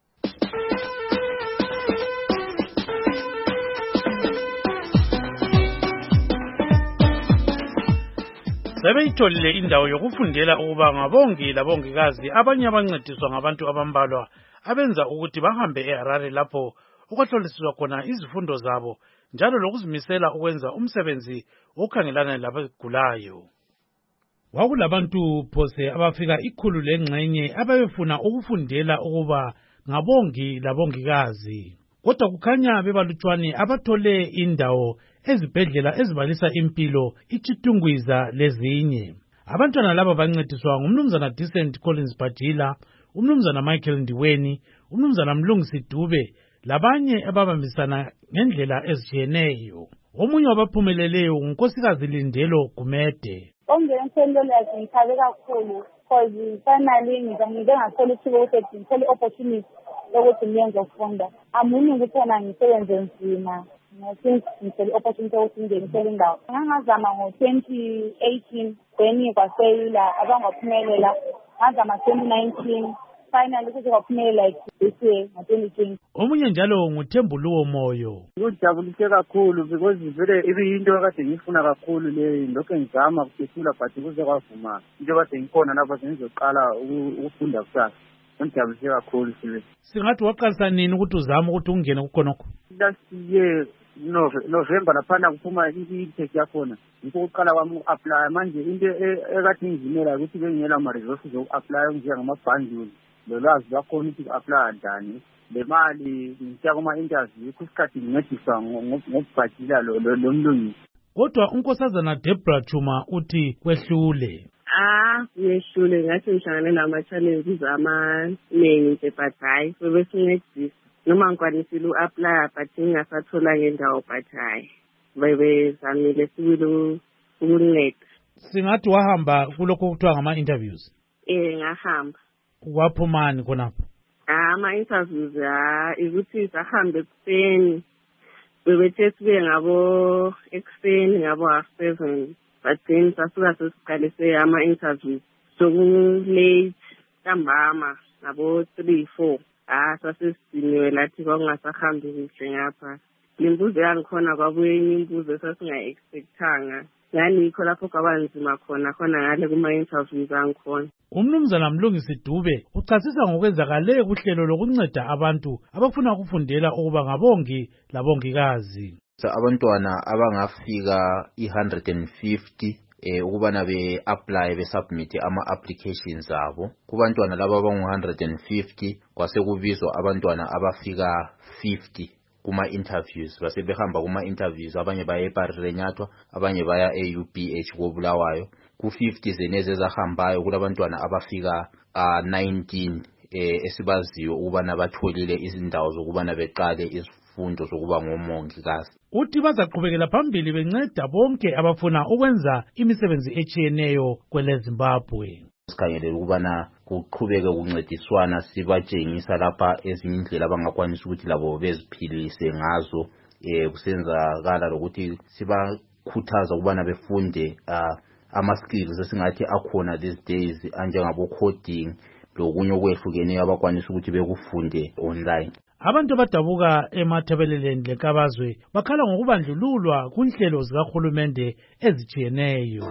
Sebeyitholile indawo yokufundela ukuba ngabongi labongikazi abanye abancediswa ngabantu abambalwa abenza ukuthi bahambe eHarare lapho ukwahloliswa khona izifundo zabo njalo lokuzimisela ukwenza umsebenzi okhangelana labagulayo. Wakulabantu phose abafika ikhulu lengxenye ababefuna ukufundela ukuba ngabongi labongikazi. Kodwa kukhanya bebalutshwane abathole indawo ezibhedlela ezibalisa impilo iChitungwiza lezinye. Abantwana laba bancediswa ngumnumzana Decent Collins Bajila, umnumzana Michael Ndiweni, umnumzana Mlungisi Dube labanye ababambisana ngendlela ezitshiyeneyo. Omunye wabaphumeleleyo ngunkosikazi Lindelo Gumede. Ongenselelo ngithabe kakhulu because finally ngizangibe ngathola ithuba ukuthi ngithole opportunity yokuthi ngiyenze ukufunda. Amuni ngithona ngisebenze nzima since ngithole opportunity yokuthi ngingenise indawo. Ngangazama ngo-twenty eighteen then kwaseyila abangaphumelela, ngazama twenty nineteen finally kuze kwaphumelela like this year ngo-twenty twenty. Omunye njalo nguThembuluwo Moyo. Ngijabulise kakhulu because vele ibiyinto akade ngifuna kakhulu le lokho ngizama ukuphula but kuze kwavuma into kade ngikhona lapha sengizoqala ukufunda kusasa. Ngijabulise kakhulu sibe. Singathi waqalisa nini ukuthi uzama ukuthi ungene kukhonokho? Last year November laphana kuphuma i-intake yakhona. Ngikho uqala kwami uku-apply manje into ekade ngizimela ukuthi bengela ama resources zoku-apply njengamabhandles. Lolwazi lwakhona ukuthi ku-apply njani. Le mali ngisiya kuma-interview kusikhathi ngincediswa ngokubhajila lo mlungisi. Kodwa unkosazana Deborah Chuma uthi kwehlule. Ah, yehlule ngathi ngihlangane nama-challenges amaningi nje but hayi bebesincedisa. Noma ngikwanisile u-apply but ngingasathola ngendawo but hayi bebezamile sibili ukunceda. Singathi wahamba kulokho kuthiwa ngama-interviews? Eh ngahamba. Waphumani khonapho? ama-interviews ha ukuthi sahambe ekuseni bebethe sibe ngabo ekuseni ngabo half seven but then sasuka sesiqalise ama-interviews soku-late ntambama ngabo three four ah sasesidiniwe lathi kwakungasahambi kuhle ngapha le mbuzo yangikhona kwabuye enye imbuzo esasingayi-expectanga nganikho lapho kwabanzima khona khona ngale kuma-interviews angikhona. Umnumzana Mlungisi Dube uchasisa ngokwenzakale kuhlelo lokunceda abantu abafuna ukufundela ukuba ngabongi labongikazi. Abantwana abangafika one hundred fifty eh ukubana be apply be submit ama applications abo kubantwana laba abangu one hundred fifty kwase kubizwa abantwana abafika fifty kuma interviews base behamba kuma interviews abanye baya eParirenyatwa abanye baya e-U B H koBulawayo ku fifty zeneze zahambayo kulabantwana abafika uh, nineteen eh esibaziyo ukubana batholile izindawo zokubana beqale izifundo zokuba ngomongikazi. Uthi bazaqhubekela phambili benceda bonke abafuna ukwenza imisebenzi echiyeneyo kwele Zimbabwe. Sikhangelela ukubana kuqhubeke kuncediswana sibatshengisa lapha ezinye indlela abangakwanisa ukuthi labo beziphilise ngazo eh kusenzakala lokuthi sibakhuthaza ukubana befunde uh, ama skills esingathi akhona these days anjengabo coding lokunye okwehlukeneyo abakwanisa ukuthi bekufunde online. Abantu abadabuka emathebeleleni lenkabazwe bakhala ngokubandlululwa kunhlelo zikahulumende ezijiyeneyo.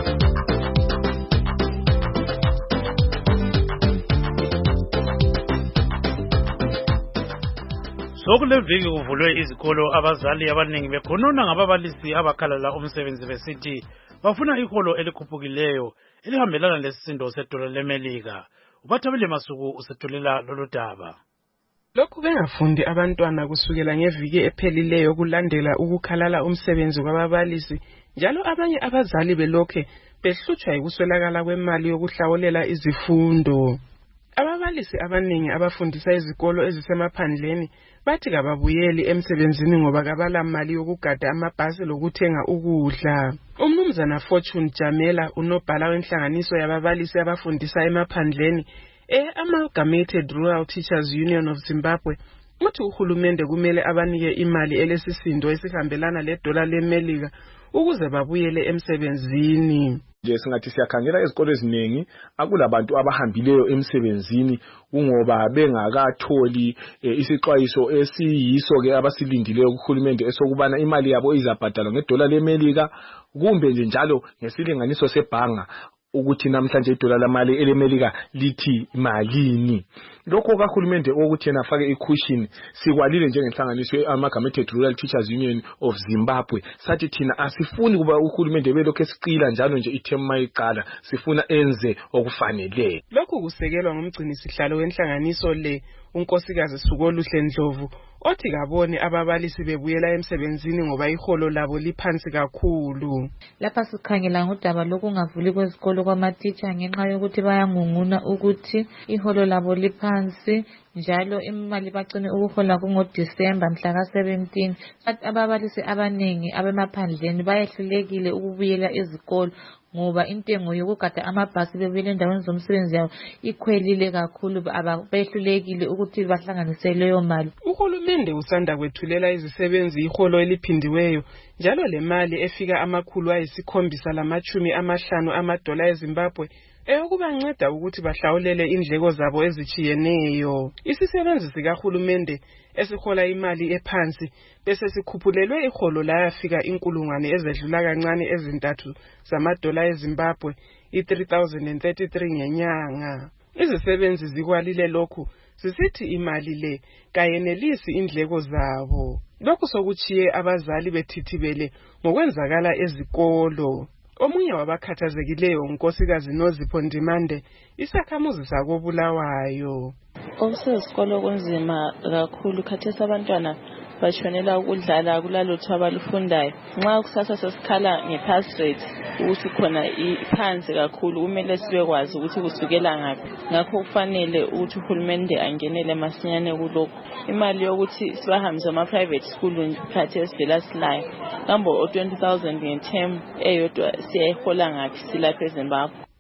Sokuleviki kuvulwe izikolo abazali abaningi bekhonona ngababalisi abakhalala umsebenzi besithi bafuna iholo elikhuphukileyo elihambelana lesisindo sedola leMelika. Ubathabile Masuku usethulela lolu daba. Lokhu bengafundi abantwana kusukela ngeviki ephelileyo kulandela ukukhalala umsebenzi kwababalisi njalo abanye abazali belokhe behlutshwa yikuswelakala kwemali yokuhlawulela izifundo. Ababalisi abaningi abafundisa izikolo ezisemaphandleni bathi kababuyeli emsebenzini ngoba kabala mali yokugada amabhasi lokuthenga ukudla. Umnumzana Fortune Jamela unobhala wenhlanganiso yababalisi abafundisa emaphandleni e-Amalgamated Rural Teachers Union of Zimbabwe uthi uhulumende kumele abanike imali elesisindo esihambelana ledola leMelika ukuze babuyele emsebenzini. Nje singathi siyakhangela ezikolo eziningi akulabantu abahambileyo emsebenzini kungoba bengakatholi e, isixwayiso esiyiso ke abasilindileyo kuhulumende esokubana imali yabo izabhadalwa ngedola leMelika kumbe nje njalo ngesilinganiso sebhanga ukuthi namhlanje idola lamali eleMelika lithi malini. Lokho kahulumende ukuthi yena afake icushion sikwalile njengenhlanganiso ye-Amalgamated Rural Teachers Union of Zimbabwe sathi thina asifuni kuba uhulumende belokho esicila njalo nje ithemu mayiqala sifuna enze okufanele. Lokhu kusekelwa ngumgcini sihlalo wenhlanganiso le unkosikazi Sukoluhle Ndlovu othi kabone ababalisi bebuyela emsebenzini ngoba iholo labo liphansi kakhulu. Lapha sikhangela ngodaba lokungavuli kwezikolo kwamatitsha ngenxa yokuthi bayangunguna ukuthi iholo labo liphansi njalo imali bacine ukuhola kungoDisemba mhla ka seventeen. Ababalisi abaningi abemaphandleni bayehlulekile ukubuyela ezikolo ngoba intengo yokugada amabhasi bebuyela endaweni zomsebenzi yawo ikhwelile kakhulu ababehlulekile ukuthi bahlanganise leyo mali. Uhulumende usanda kwethulela izisebenzi iholo eliphindiweyo njalo le mali efika amakhulu ayisikhombisa lamachumi amahlanu amadola eZimbabwe eyokubanceda ukuthi bahlawulele indleko zabo ezichiyeneyo. Isisebenzi sikahulumende esihola imali ephansi bese sikhuphulelwe iholo layafika inkulungwane ezedlula kancane ezintathu zamadola eZimbabwe i-three thousand thirty-three ngenyanga. Izisebenzi zikwalile lokhu sisithi imali le kayenelisi indleko zabo. Lokhu sokuchiye abazali bethithibele ngokwenzakala ezikolo. Omunye wabakhathazekileyo unkosikazi Nozipho Ndimande isakhamuzi sakoBulawayo. Okusesikolo kunzima kakhulu khathesi abantwana bashonela ukudlala kulalutho abalufundayo. Nxa kusasa sesikhala ngepass rate ukuthi khona iphansi kakhulu kumele sibekwazi ukuthi kusukela ngaphi. Ngakho kufanele ukuthi uhulumende angenele masinyane kulokho. Imali yokuthi sibahambise ama private school khathesi vela silayo. Kambo o twenty thousand ngeterm eyodwa siyayihola ngaphi silapha eZimbabwe.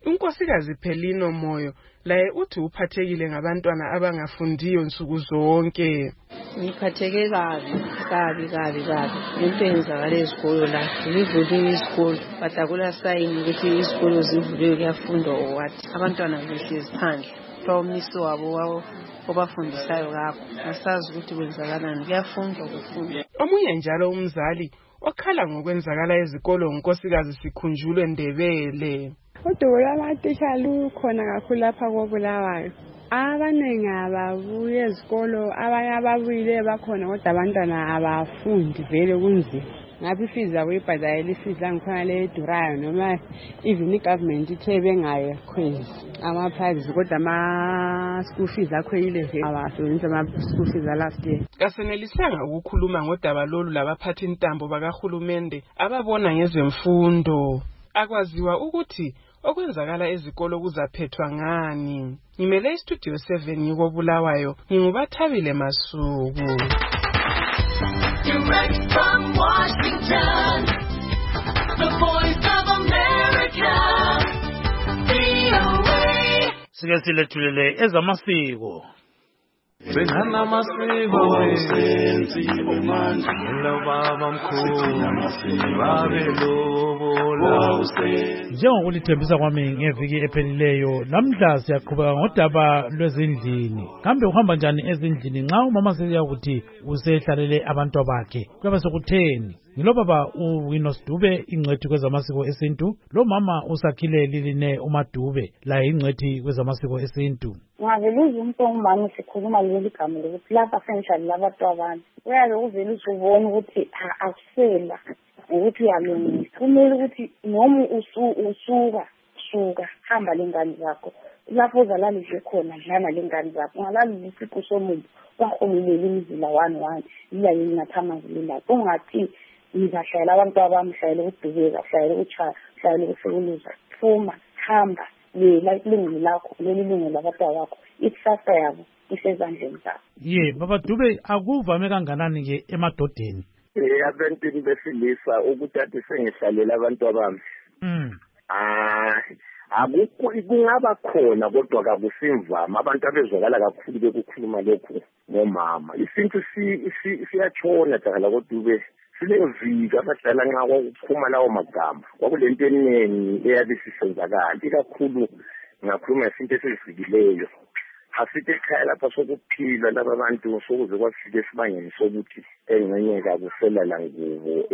unkosikazi Phelino Moyo laye uthi uphathekile ngabantwana abangafundiyo nsuku zonke. Ngiphatheke kabi kabi kabi kabi into eyenzakala ezikolo la zivuliwe izikolo but akulasayini ukuthi izikolo zivuliwe kuyafundwa owathi abantwana behlezi phandle umisi wabo wawo obafundisayo kakho asazi ukuthi kwenzakalani kuyafundwa kufundwa. Omunye njalo umzali wakhala ngokwenzakala ezikolo unkosikazi Sikhunjulwe Ndebele. Udubo lwamatitsha lukhona kakhulu lapha koBulawayo. Abanengi ababuye ezikolo, abanye ababuyile bakhona kodwa abantwana abafundi vele kunzima. Ngabe ifizi yabo ibhadala ifizi langikhona le edurayo noma even igovernment ithe bengayikhwezi ama-private kodwa ama-school fees akhwelile vele abasebenzisa ama-school fees last year. Kasenelisanga ukukhuluma ngodaba lolu labaphathi intambo bakahulumende ababona ngezemfundo. Akwaziwa ukuthi okwenzakala ezikolo kuzaphethwa ngani. Ngimele istudio seven ngikoBulawayo nginguBathabile Masuku. Direct from Washington, the voice of America, V O A. Sike silethulele ezamasiko. Benhana masiko esenziwe manje lobaba mkhulu babe lobola. Njengokulithembisa kwami ngeviki ephelileyo namhla siyaqhubeka ngodaba lwezindlini. Kambe uhamba njani ezindlini nxa umama seliya ukuthi usehlalele abantu bakhe kuyabe sokutheni? Ngilo baba uWinos Dube ingcwethi kwezamasiko esintu, lo mama usakhile Liline uMadube la ingcwethi kwezamasiko esintu. Ngaveluza umuntu ongumama sikhuluma leli gama lokuthi lapha senjani abantu abantu. Uyabe uvela usubona ukuthi akusela ukuthi uyalungisa. Kumele ukuthi noma usuka suka hamba lengane zakho. Lapho uzalalishe khona dlana lengane zakho. Ungalali isiqu somuntu wahomilele imizila one one iya yini nathamazilela. Ungathi ngizashayela abantu abamshayela ukudubeka, shayela ukuchaya, shayela ukufuluza. Phuma hamba lela ilungelo lakho leli lungelo labantu bakho ikusasa yabo isezandleni zakho. Ye baba Dube akuvame kanganani ke emadodeni? Eh abantwini besilisa ukuthi athi sengihlalela abantu abami. Mm. Ah akukho kungaba khona kodwa kakusimvama abantu abezwakala kakhulu bekukhuluma lokhu ngomama. Isintu siyatshona dala kodwa silevika abadala nxa kwakuphuma lawo magama kwakulento eningi eyabe sisenzakala ikakhulu ngakhuluma isinto esizifikileyo. Asithi ekhaya lapha sokuphila laba bantu sokuze kwafika esibangeni sokuthi engcenye kakuselala ngubo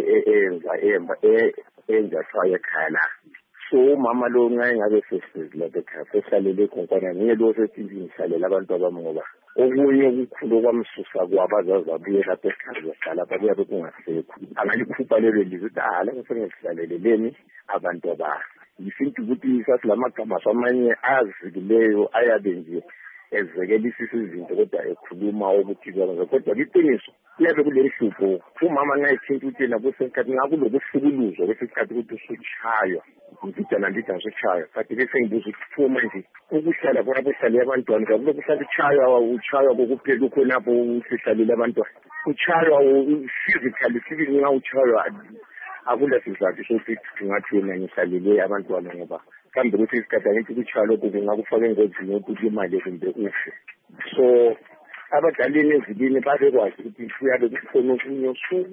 enza emba enza shaya ekhaya la. So mama lo nxa engabe sesizile ekhaya sehlalele khonkwana ngelo sethi ngihlalela abantu abami ngoba okunye okukhulu kwamsusa kwabazazi abuye lapha ekhaya ehlala lapha kuyabe kungasekho. Angalikhupha lelo lizwe ukuthi ah la sengihleleleleni abantu abami. Isinto ukuthi sasilama amanye azikileyo ayabe nje ezekelisa izinto kodwa ekhuluma ukuthi kwaza kodwa liqiniso kuyabe kulehlupho umama nxa ethinta ukuthi yena kusesikhathi ngakulokuhlukuluzwa kwesikhathi ukuthi usuchaywa ngidana ndidana usuchaywa kanti bese ngibuza ukuthi phuma nje ukuhlala bona behlale abantwana kakulo kuhlala uchaywa uchaywa kokuphela ukhonapho usihlalele abantwana uchaywa physically sibili nxa uchaywa akula sizathu sokuthi ngathi yena ngihlalele abantwana ngoba kambe ukuthi isikhathi ngithi kuchaya lokhu kungakufaka engozini yokuthi imali kumbe ufe. So abadalini ezibini babekwazi ukuthi kuyabe kukhona okunye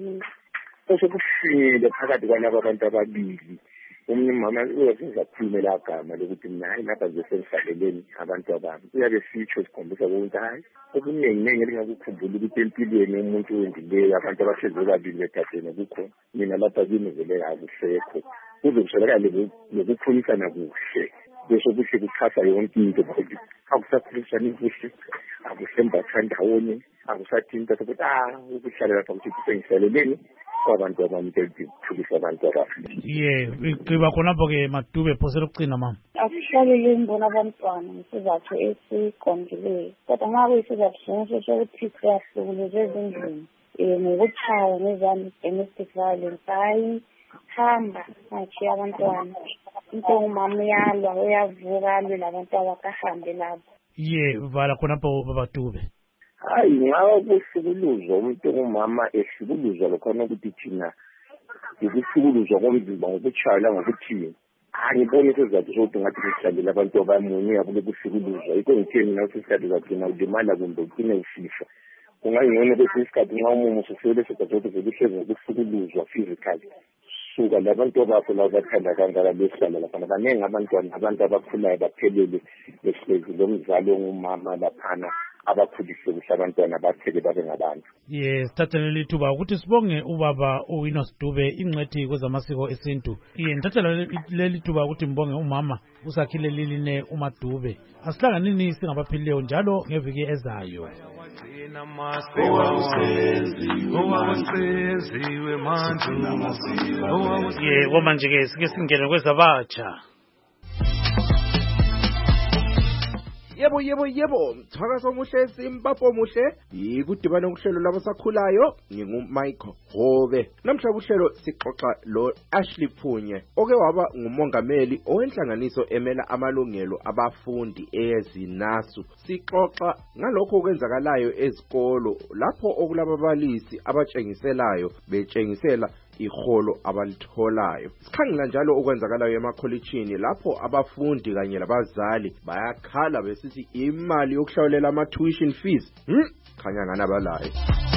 osokufinyele phakathi kwalaba abantu ababili. Umnye umama uyazenza khulumela igama lokuthi mina hayi lapha nje sengihlaleleni abantu abami. Uyabe sitsho sikhombisa ukuthi hayi okuningi ningi elingakukhumbula ukuthi empilweni umuntu wendileyo abantu abahlezi babili bethathene kukhona. Mina lapha kimi vele akusekho. Kuzokuswelakala lokukhulisana kuhle. Bese kuhle kuchasa yonke into ukuthi akusakhulisana kuhle akusembatha ndawonye akusathinta ukuthi ah ukuhlala lapha ukuthi sengihlaleleni kwabantu abamthetho kukhulisa abantu abafi. Ye iqiba khonapho ke Madube phosela ukucina mama. Akuhlalele mbona abantwana isizathu esiqondileyo. Kodwa nxa kuyisizathu sonke sokuthi siyahlukuluzwa ezindlini eh ngokuchaya nezami domestic violence hayi hamba athi abantwana into umama uyalwa uyavuka alwe labantu abakahambe labo. Ye vala khonapho baba Dube. Hayi ngawa kuhlukuluzwa umuntu umama ehlukuluzwa lokhona ukuthi thina ukuhlukuluzwa komzimba ngokuchayela ngokuthi angiboni sezizathu sokuthi ngathi kuhlalele abantu abamunye akube kusikuluzwa yikho ngitheni naso isikhathi zagcina ulimala kumbe ugcine usifa kungangcono kwesinye isikhathi nxa umumo usesele segazothi zekuhlezi ngokusikuluzwa physically suka labantu abakho labo bathanda kangaka behlala laphana baningi abantwana abantu abakhulayo baphelele behlezi lomzali ongumama laphana abakhulise kuhle abantwana bathele babe ngabantu. Yes, thathele lithuba ukuthi sibonge ubaba uWinnie Dube ingcwethi kwezamasiko esintu. Iye thathele lelithuba ukuthi mbonge umama usakhile liline uMadube. Asihlanganini singabaphilileyo njalo ngeviki ezayo. Ye wamanje ke sike singene kwezabatsha. Yebo yebo yebo mthakaso omuhle simpapho omuhle ikudibana uhlelo labasakhulayo nginguMichael Hobe namhla uhlelo sixoxa lo Ashley Phunye oke waba ngumongameli owenhlanganiso emela amalungelo abafundi ezinasu sixoxa ngalokho okwenzakalayo ezikolo lapho okulababalisi abatshengiselayo betshengisela iholo abalitholayo sikhangela njalo okwenzakalayo emakholejini lapho abafundi kanye labazali bayakhala besithi imali yokuhlawulela ama tuition fees hm khanya ngana balayo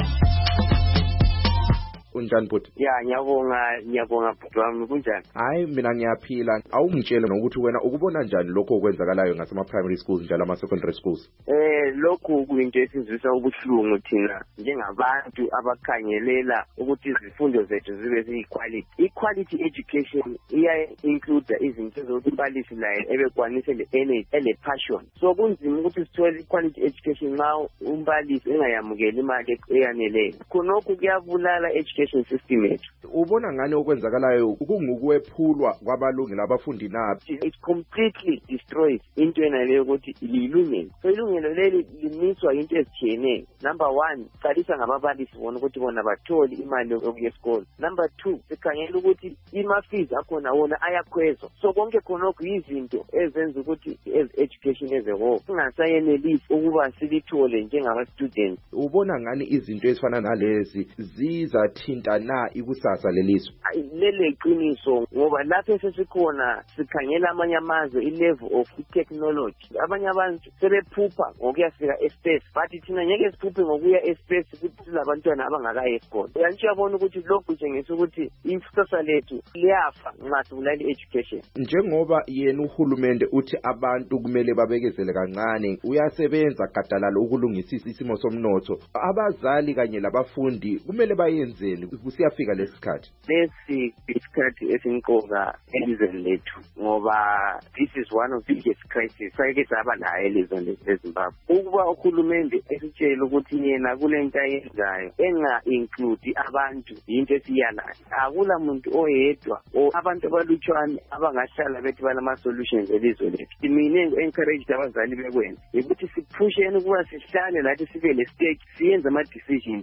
kunjani bhuti? Ya ngiyabonga ngiyabonga bhuti wami kunjani? Hayi mina ngiyaphila awungitshele ngokuthi wena ukubona njani lokho okwenzakalayo ngasema primary schools njalo ama secondary schools. Eh lokho kuyinto esizwisa ubuhlungu thina njengabantu abakhangelela ukuthi izifundo zethu zibe ziyiquality. Equality education iya include izinto zokubalisa laye ebekwanise le ele passion. So kunzima ukuthi sithole equality education nxa umbalisi engayamukeli imali eyaneleyo. Khonokho kuyabulala education system yethu. Ubona ngani okwenzakalayo kungukuwephulwa kwabalungelo abafundi naphi? It completely destroys into enaleyo ukuthi ilungelo. So ilungelo leli limiswa into ezithiyene. Number one, qalisa ngababalisi bona ukuthi bona batholi imali yokuya esikole. Number two, sikhangela ukuthi ima-fees akhona wona ayakhwezwa. So konke khonokho izinto ezenza ukuthi education as a whole singasayenelisi ukuba silithole njengaba-students. Ubona ngani izinto ezifana nalezi zizathinta na ikusasa lelizwe? Lele qiniso ngoba lapho sesikhona sikhangela amanye amazwe i-level of technology. Abanye abantu sebephupha ngokuyafika e-space but thina ngeke siphuphe ngokuya e-space ukuthi silabantwana abangakayi esikole. Yantsho yabona ukuthi lokhu kutshengisa ukuthi ikusasa lethu liyafa nxa sibulala education. Njengoba yena uhulumende uthi abantu kumele babekezele kancane uyasebenza gadalala ukulungisisa isimo somnotho abazali kanye labafundi kumele bayenzeni kusiyafika lesikhathi. Lesi isikhathi esinqoka elizweni lethu ngoba this is one of the biggest crises sayike saba la elizweni leZimbabwe. Ukuba uhulumende esitshela ukuthi yena kulento ayenzayo enga include abantu into esiyalayo. Akula muntu oyedwa o abantu abalutshwane abangahlala bethi balama solutions elizweni lethu. Mina encourage abazali bekwenza ukuthi siphusheni ukuba sihlale lathi sibe le stage siyenze ama decisions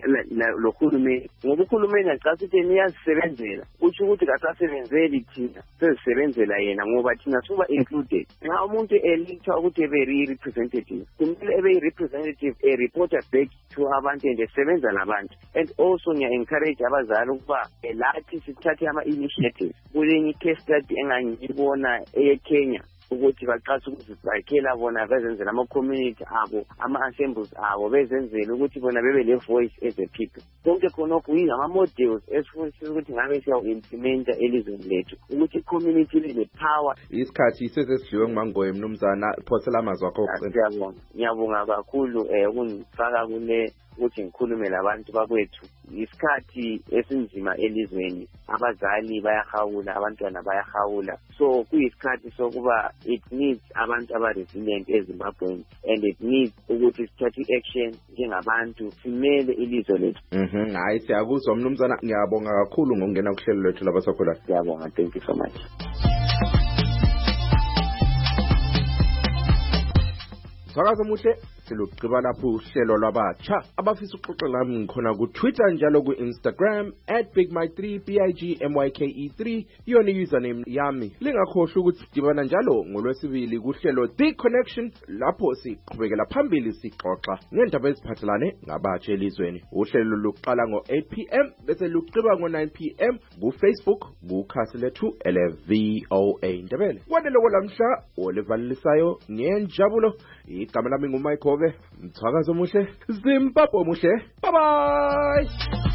lo hulumende ngoba uhulumende acasa ukuthi niyazisebenzela uthi ukuthi kasasebenzeli thina sesebenzela yena ngoba thina suba included. Nxa umuntu elitha ukuthi ebe representative kumele ebe representative a reporter back to abantu and esebenza labantu. And also ngiya encourage abazali ukuba lathi sithathe ama initiatives kulenye case study engangibona eKenya ukuthi baqasa ukuthi bakhela bona bezenzela ama community abo ama assemblies abo bezenzela ukuthi bona bebe le voice as a people. Konke khonokho yizo ama models esifuna ukuthi ngabe siya implementa elizweni lethu ukuthi community ibe power. Isikhathi sesesidliwe ngumangoye mnumzana phosela amazwi akho. Ngiyabonga ngiyabonga kakhulu eh ukungifaka kule ukuthi ngikhulume labantu bakwethu. Isikhathi esinzima elizweni abazali bayahawula abantwana bayahawula. So kuyisikhathi sokuba it needs abantu aba resilient eZimbabwe and it needs ukuthi sithathe action njengabantu simele ilizwe lethu. Mhm hayi siyakuzwa mnumzana ngiyabonga kakhulu ngokungena kuhlelo lethu labasakhula. Ngiyabonga, thank you so much. Sakazo muhle silugqiba lapho uhlelo lwabatsha abafisa uxoxa nami ngikhona ku Twitter njalo ku Instagram at big my three b i g m y k e three yona username yami. Lingakhohlwa ukuthi sidibana njalo ngolwesibili kuhlelo The Connection lapho siqhubekela phambili sixoxa ngendaba eziphathelane ngabatsha elizweni. Uhlelo luqala ngo eight p m bese luqhiba ngo nine p m ku Facebook ku khasi lethu ele V O A Ndebele. Kwanele kolamhla olevalisayo ngenjabulo. Igama lami nguMayikhove. Mthakazo muhle, Zimbabwe muhle. Bye bye.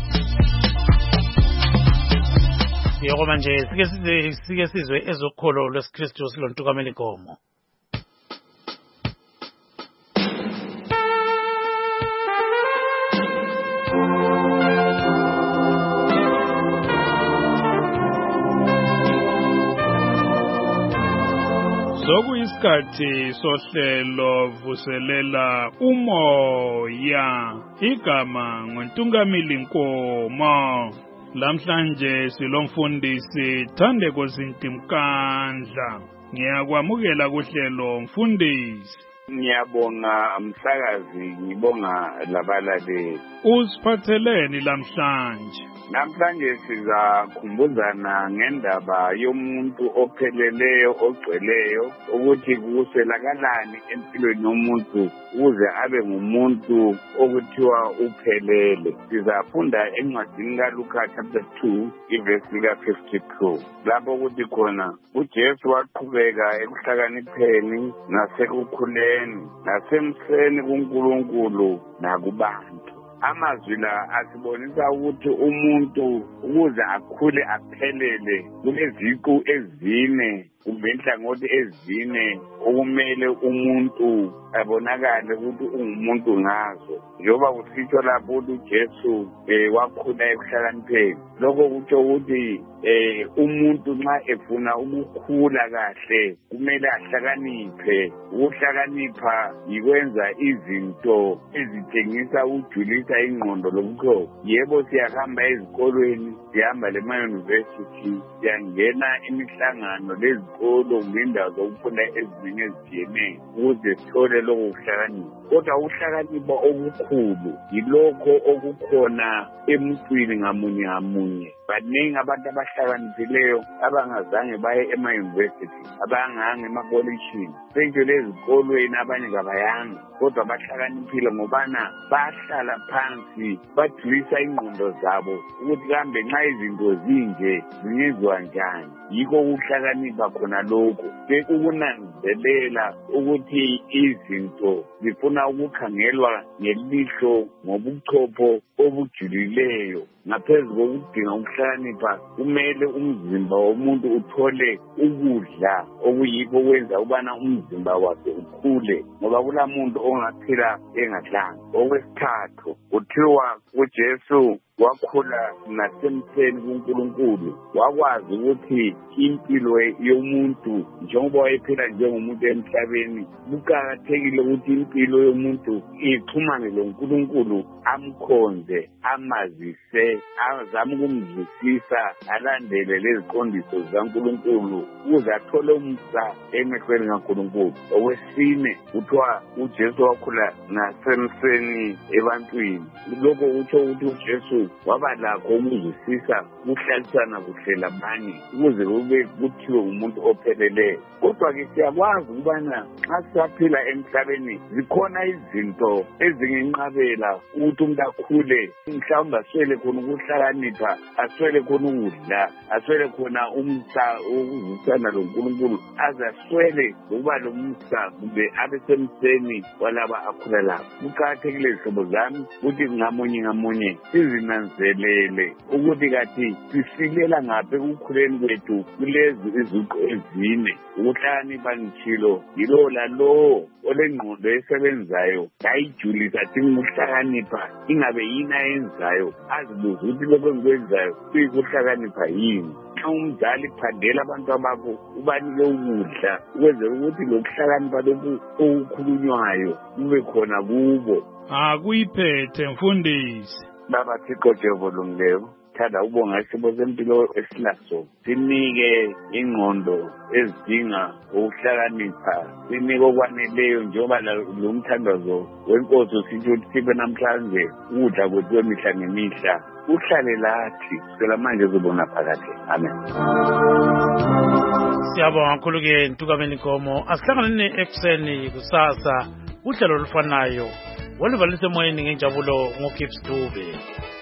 Yebo manje sike size sike sizwe ezokholo lwesikristu silontukamela inkomo. Sokuyisikhathi sohlelo vuselela umoya. Igama ngontungameli inkomo. Lamhlanje silomfundisi Thandeko Zintimkandla. Ngiyakwamukela kuhlelo mfundisi. Ngiyabonga umsakazi, ngibonga labalaleli. Usiphatheleni lamhlanje? Namhlanje sizakhumbuzana ngendaba yomuntu opheleleyo ogcweleyo ukuthi kuselakalani empilweni yomuntu ukuze abe ngumuntu okuthiwa uphelele. Sizafunda encwadini kaLuka chapter two iverse lika fifty-two lapho ukuthi khona uJesu waqhubeka ekuhlakanipheni nasekukhuleni nasemseni kuNkulunkulu nakubantu. Amazwi la asibonisa ukuthi umuntu ukuze akhule aphelele kuneziqu ezine kumbe inhlangothi ezine okumele umuntu abonakale ukuthi ungumuntu ngazo. Njengoba kusitsho lapho ukuthi uJesu wakhula ekuhlakanipheni. Lokho kutsho ukuthi umuntu nxa efuna ukukhula kahle kumele ahlakaniphe. Ukuhlakanipha yikwenza izinto ezitshengisa ukujulisa ingqondo lobuchopho. Yebo siyahamba ezikolweni, siyahamba lema-university, siyangena imihlangano lezikolo ngendawo zokufunda ezinye ezitshiyeneyo ukuze sithole lokho kuhlakanipha. Kodwa ukuhlakanipha okukhulu yilokho okukhona emuntwini ngamunye ngamunye. Baningi abantu abahlakaniphileyo abangazange baye ema-university, abanganga emakolishini, senje lezikolweni abanye kabayanga, kodwa bahlakaniphile ngobana bahlala phansi bajulisa ingqondo zabo ukuthi kambe nxa izinto zinje zingenziwa njani. Yikho ukuhlakanipha khona lokho, ukunanzelela ukuthi izinto zifuna ukukhangelwa ngelihlo ngobuchopho obujulileyo. Ngaphezu kokudinga ukuhlakanipha kumele umzimba womuntu uthole ukudla okuyikho kwenza ubana umzimba wakhe ukhule, ngoba kulamuntu ongaphila engadlanga. Okwesithathu kuthiwa uJesu wakhula nasemtheni kuNkulunkulu, wakwazi ukuthi impilo yomuntu njengoba wayephila njengomuntu emhlabeni kuqakathekile ukuthi impilo yomuntu ixhumane loNkulunkulu, amkhonze, amazise, azame ukumzwisisa, alandele leziqondiso zikaNkulunkulu ukuze athole umsa emehlweni kaNkulunkulu. Okwesine kuthiwa uJesu wakhula nasemseni ebantwini. Lokho kutsho ukuthi uJesu waba lakho ukuzwisisa, ukuhlalisana kuhle labanye ukuze kube kuthiwe umuntu opheleleyo. Kodwa-ke siyakwazi ukubana nxa sisaphila emhlabeni zikhona izinto ezingenqabela ukuthi umuntu akhule. Mhlawumbe aswele khona ukuhlakanipha, aswele khona ukudla, aswele khona umsa ukuzwisana loNkulunkulu, aze aswele ukuba lomsa kumbe abe semseni walaba akhula labo. Kuqakathekile zihlobo zami ukuthi ngamunye ngamunye sizinanzelele ukuthi kathi sisilela ngaphi ekukhuleni kwethu kulezi iziqu ezine. Ukuhlakanipha ngitshilo yilo lalowo olengqondo esebenzayo ngayijulisa thina ukuhlakanipha, ingabe yini ayenzayo azibuze ukuthi lokho engikwenzayo kuyikuhlakanipha yini. Nxa umzali phandela abantu bakho ubanike ukudla ukwenzela ukuthi lokuhlakanipha lokhu okukhulunywayo kube khona kubo. Akuyiphethe mfundisi. Baba Thixo Jehova olungileyo, sithanda ubonga isimo sempilo esilaso sinike ingqondo ezidinga ukuhlakanipha sinike okwaneleyo njengoba lo mthandazo wenkosi usithi ukuthi sibe namhlanje ukudla kwethu kwemihla ngemihla uhlale lathi kusukela manje uzobona phakathi. Amen. Siyabonga kakhulu-ke Ntukameni Nkomo. Asihlanganeni ekuseni kusasa uhlelo olufanayo oluvalise emoyeni ngenjabulo ngoGibbs Dube.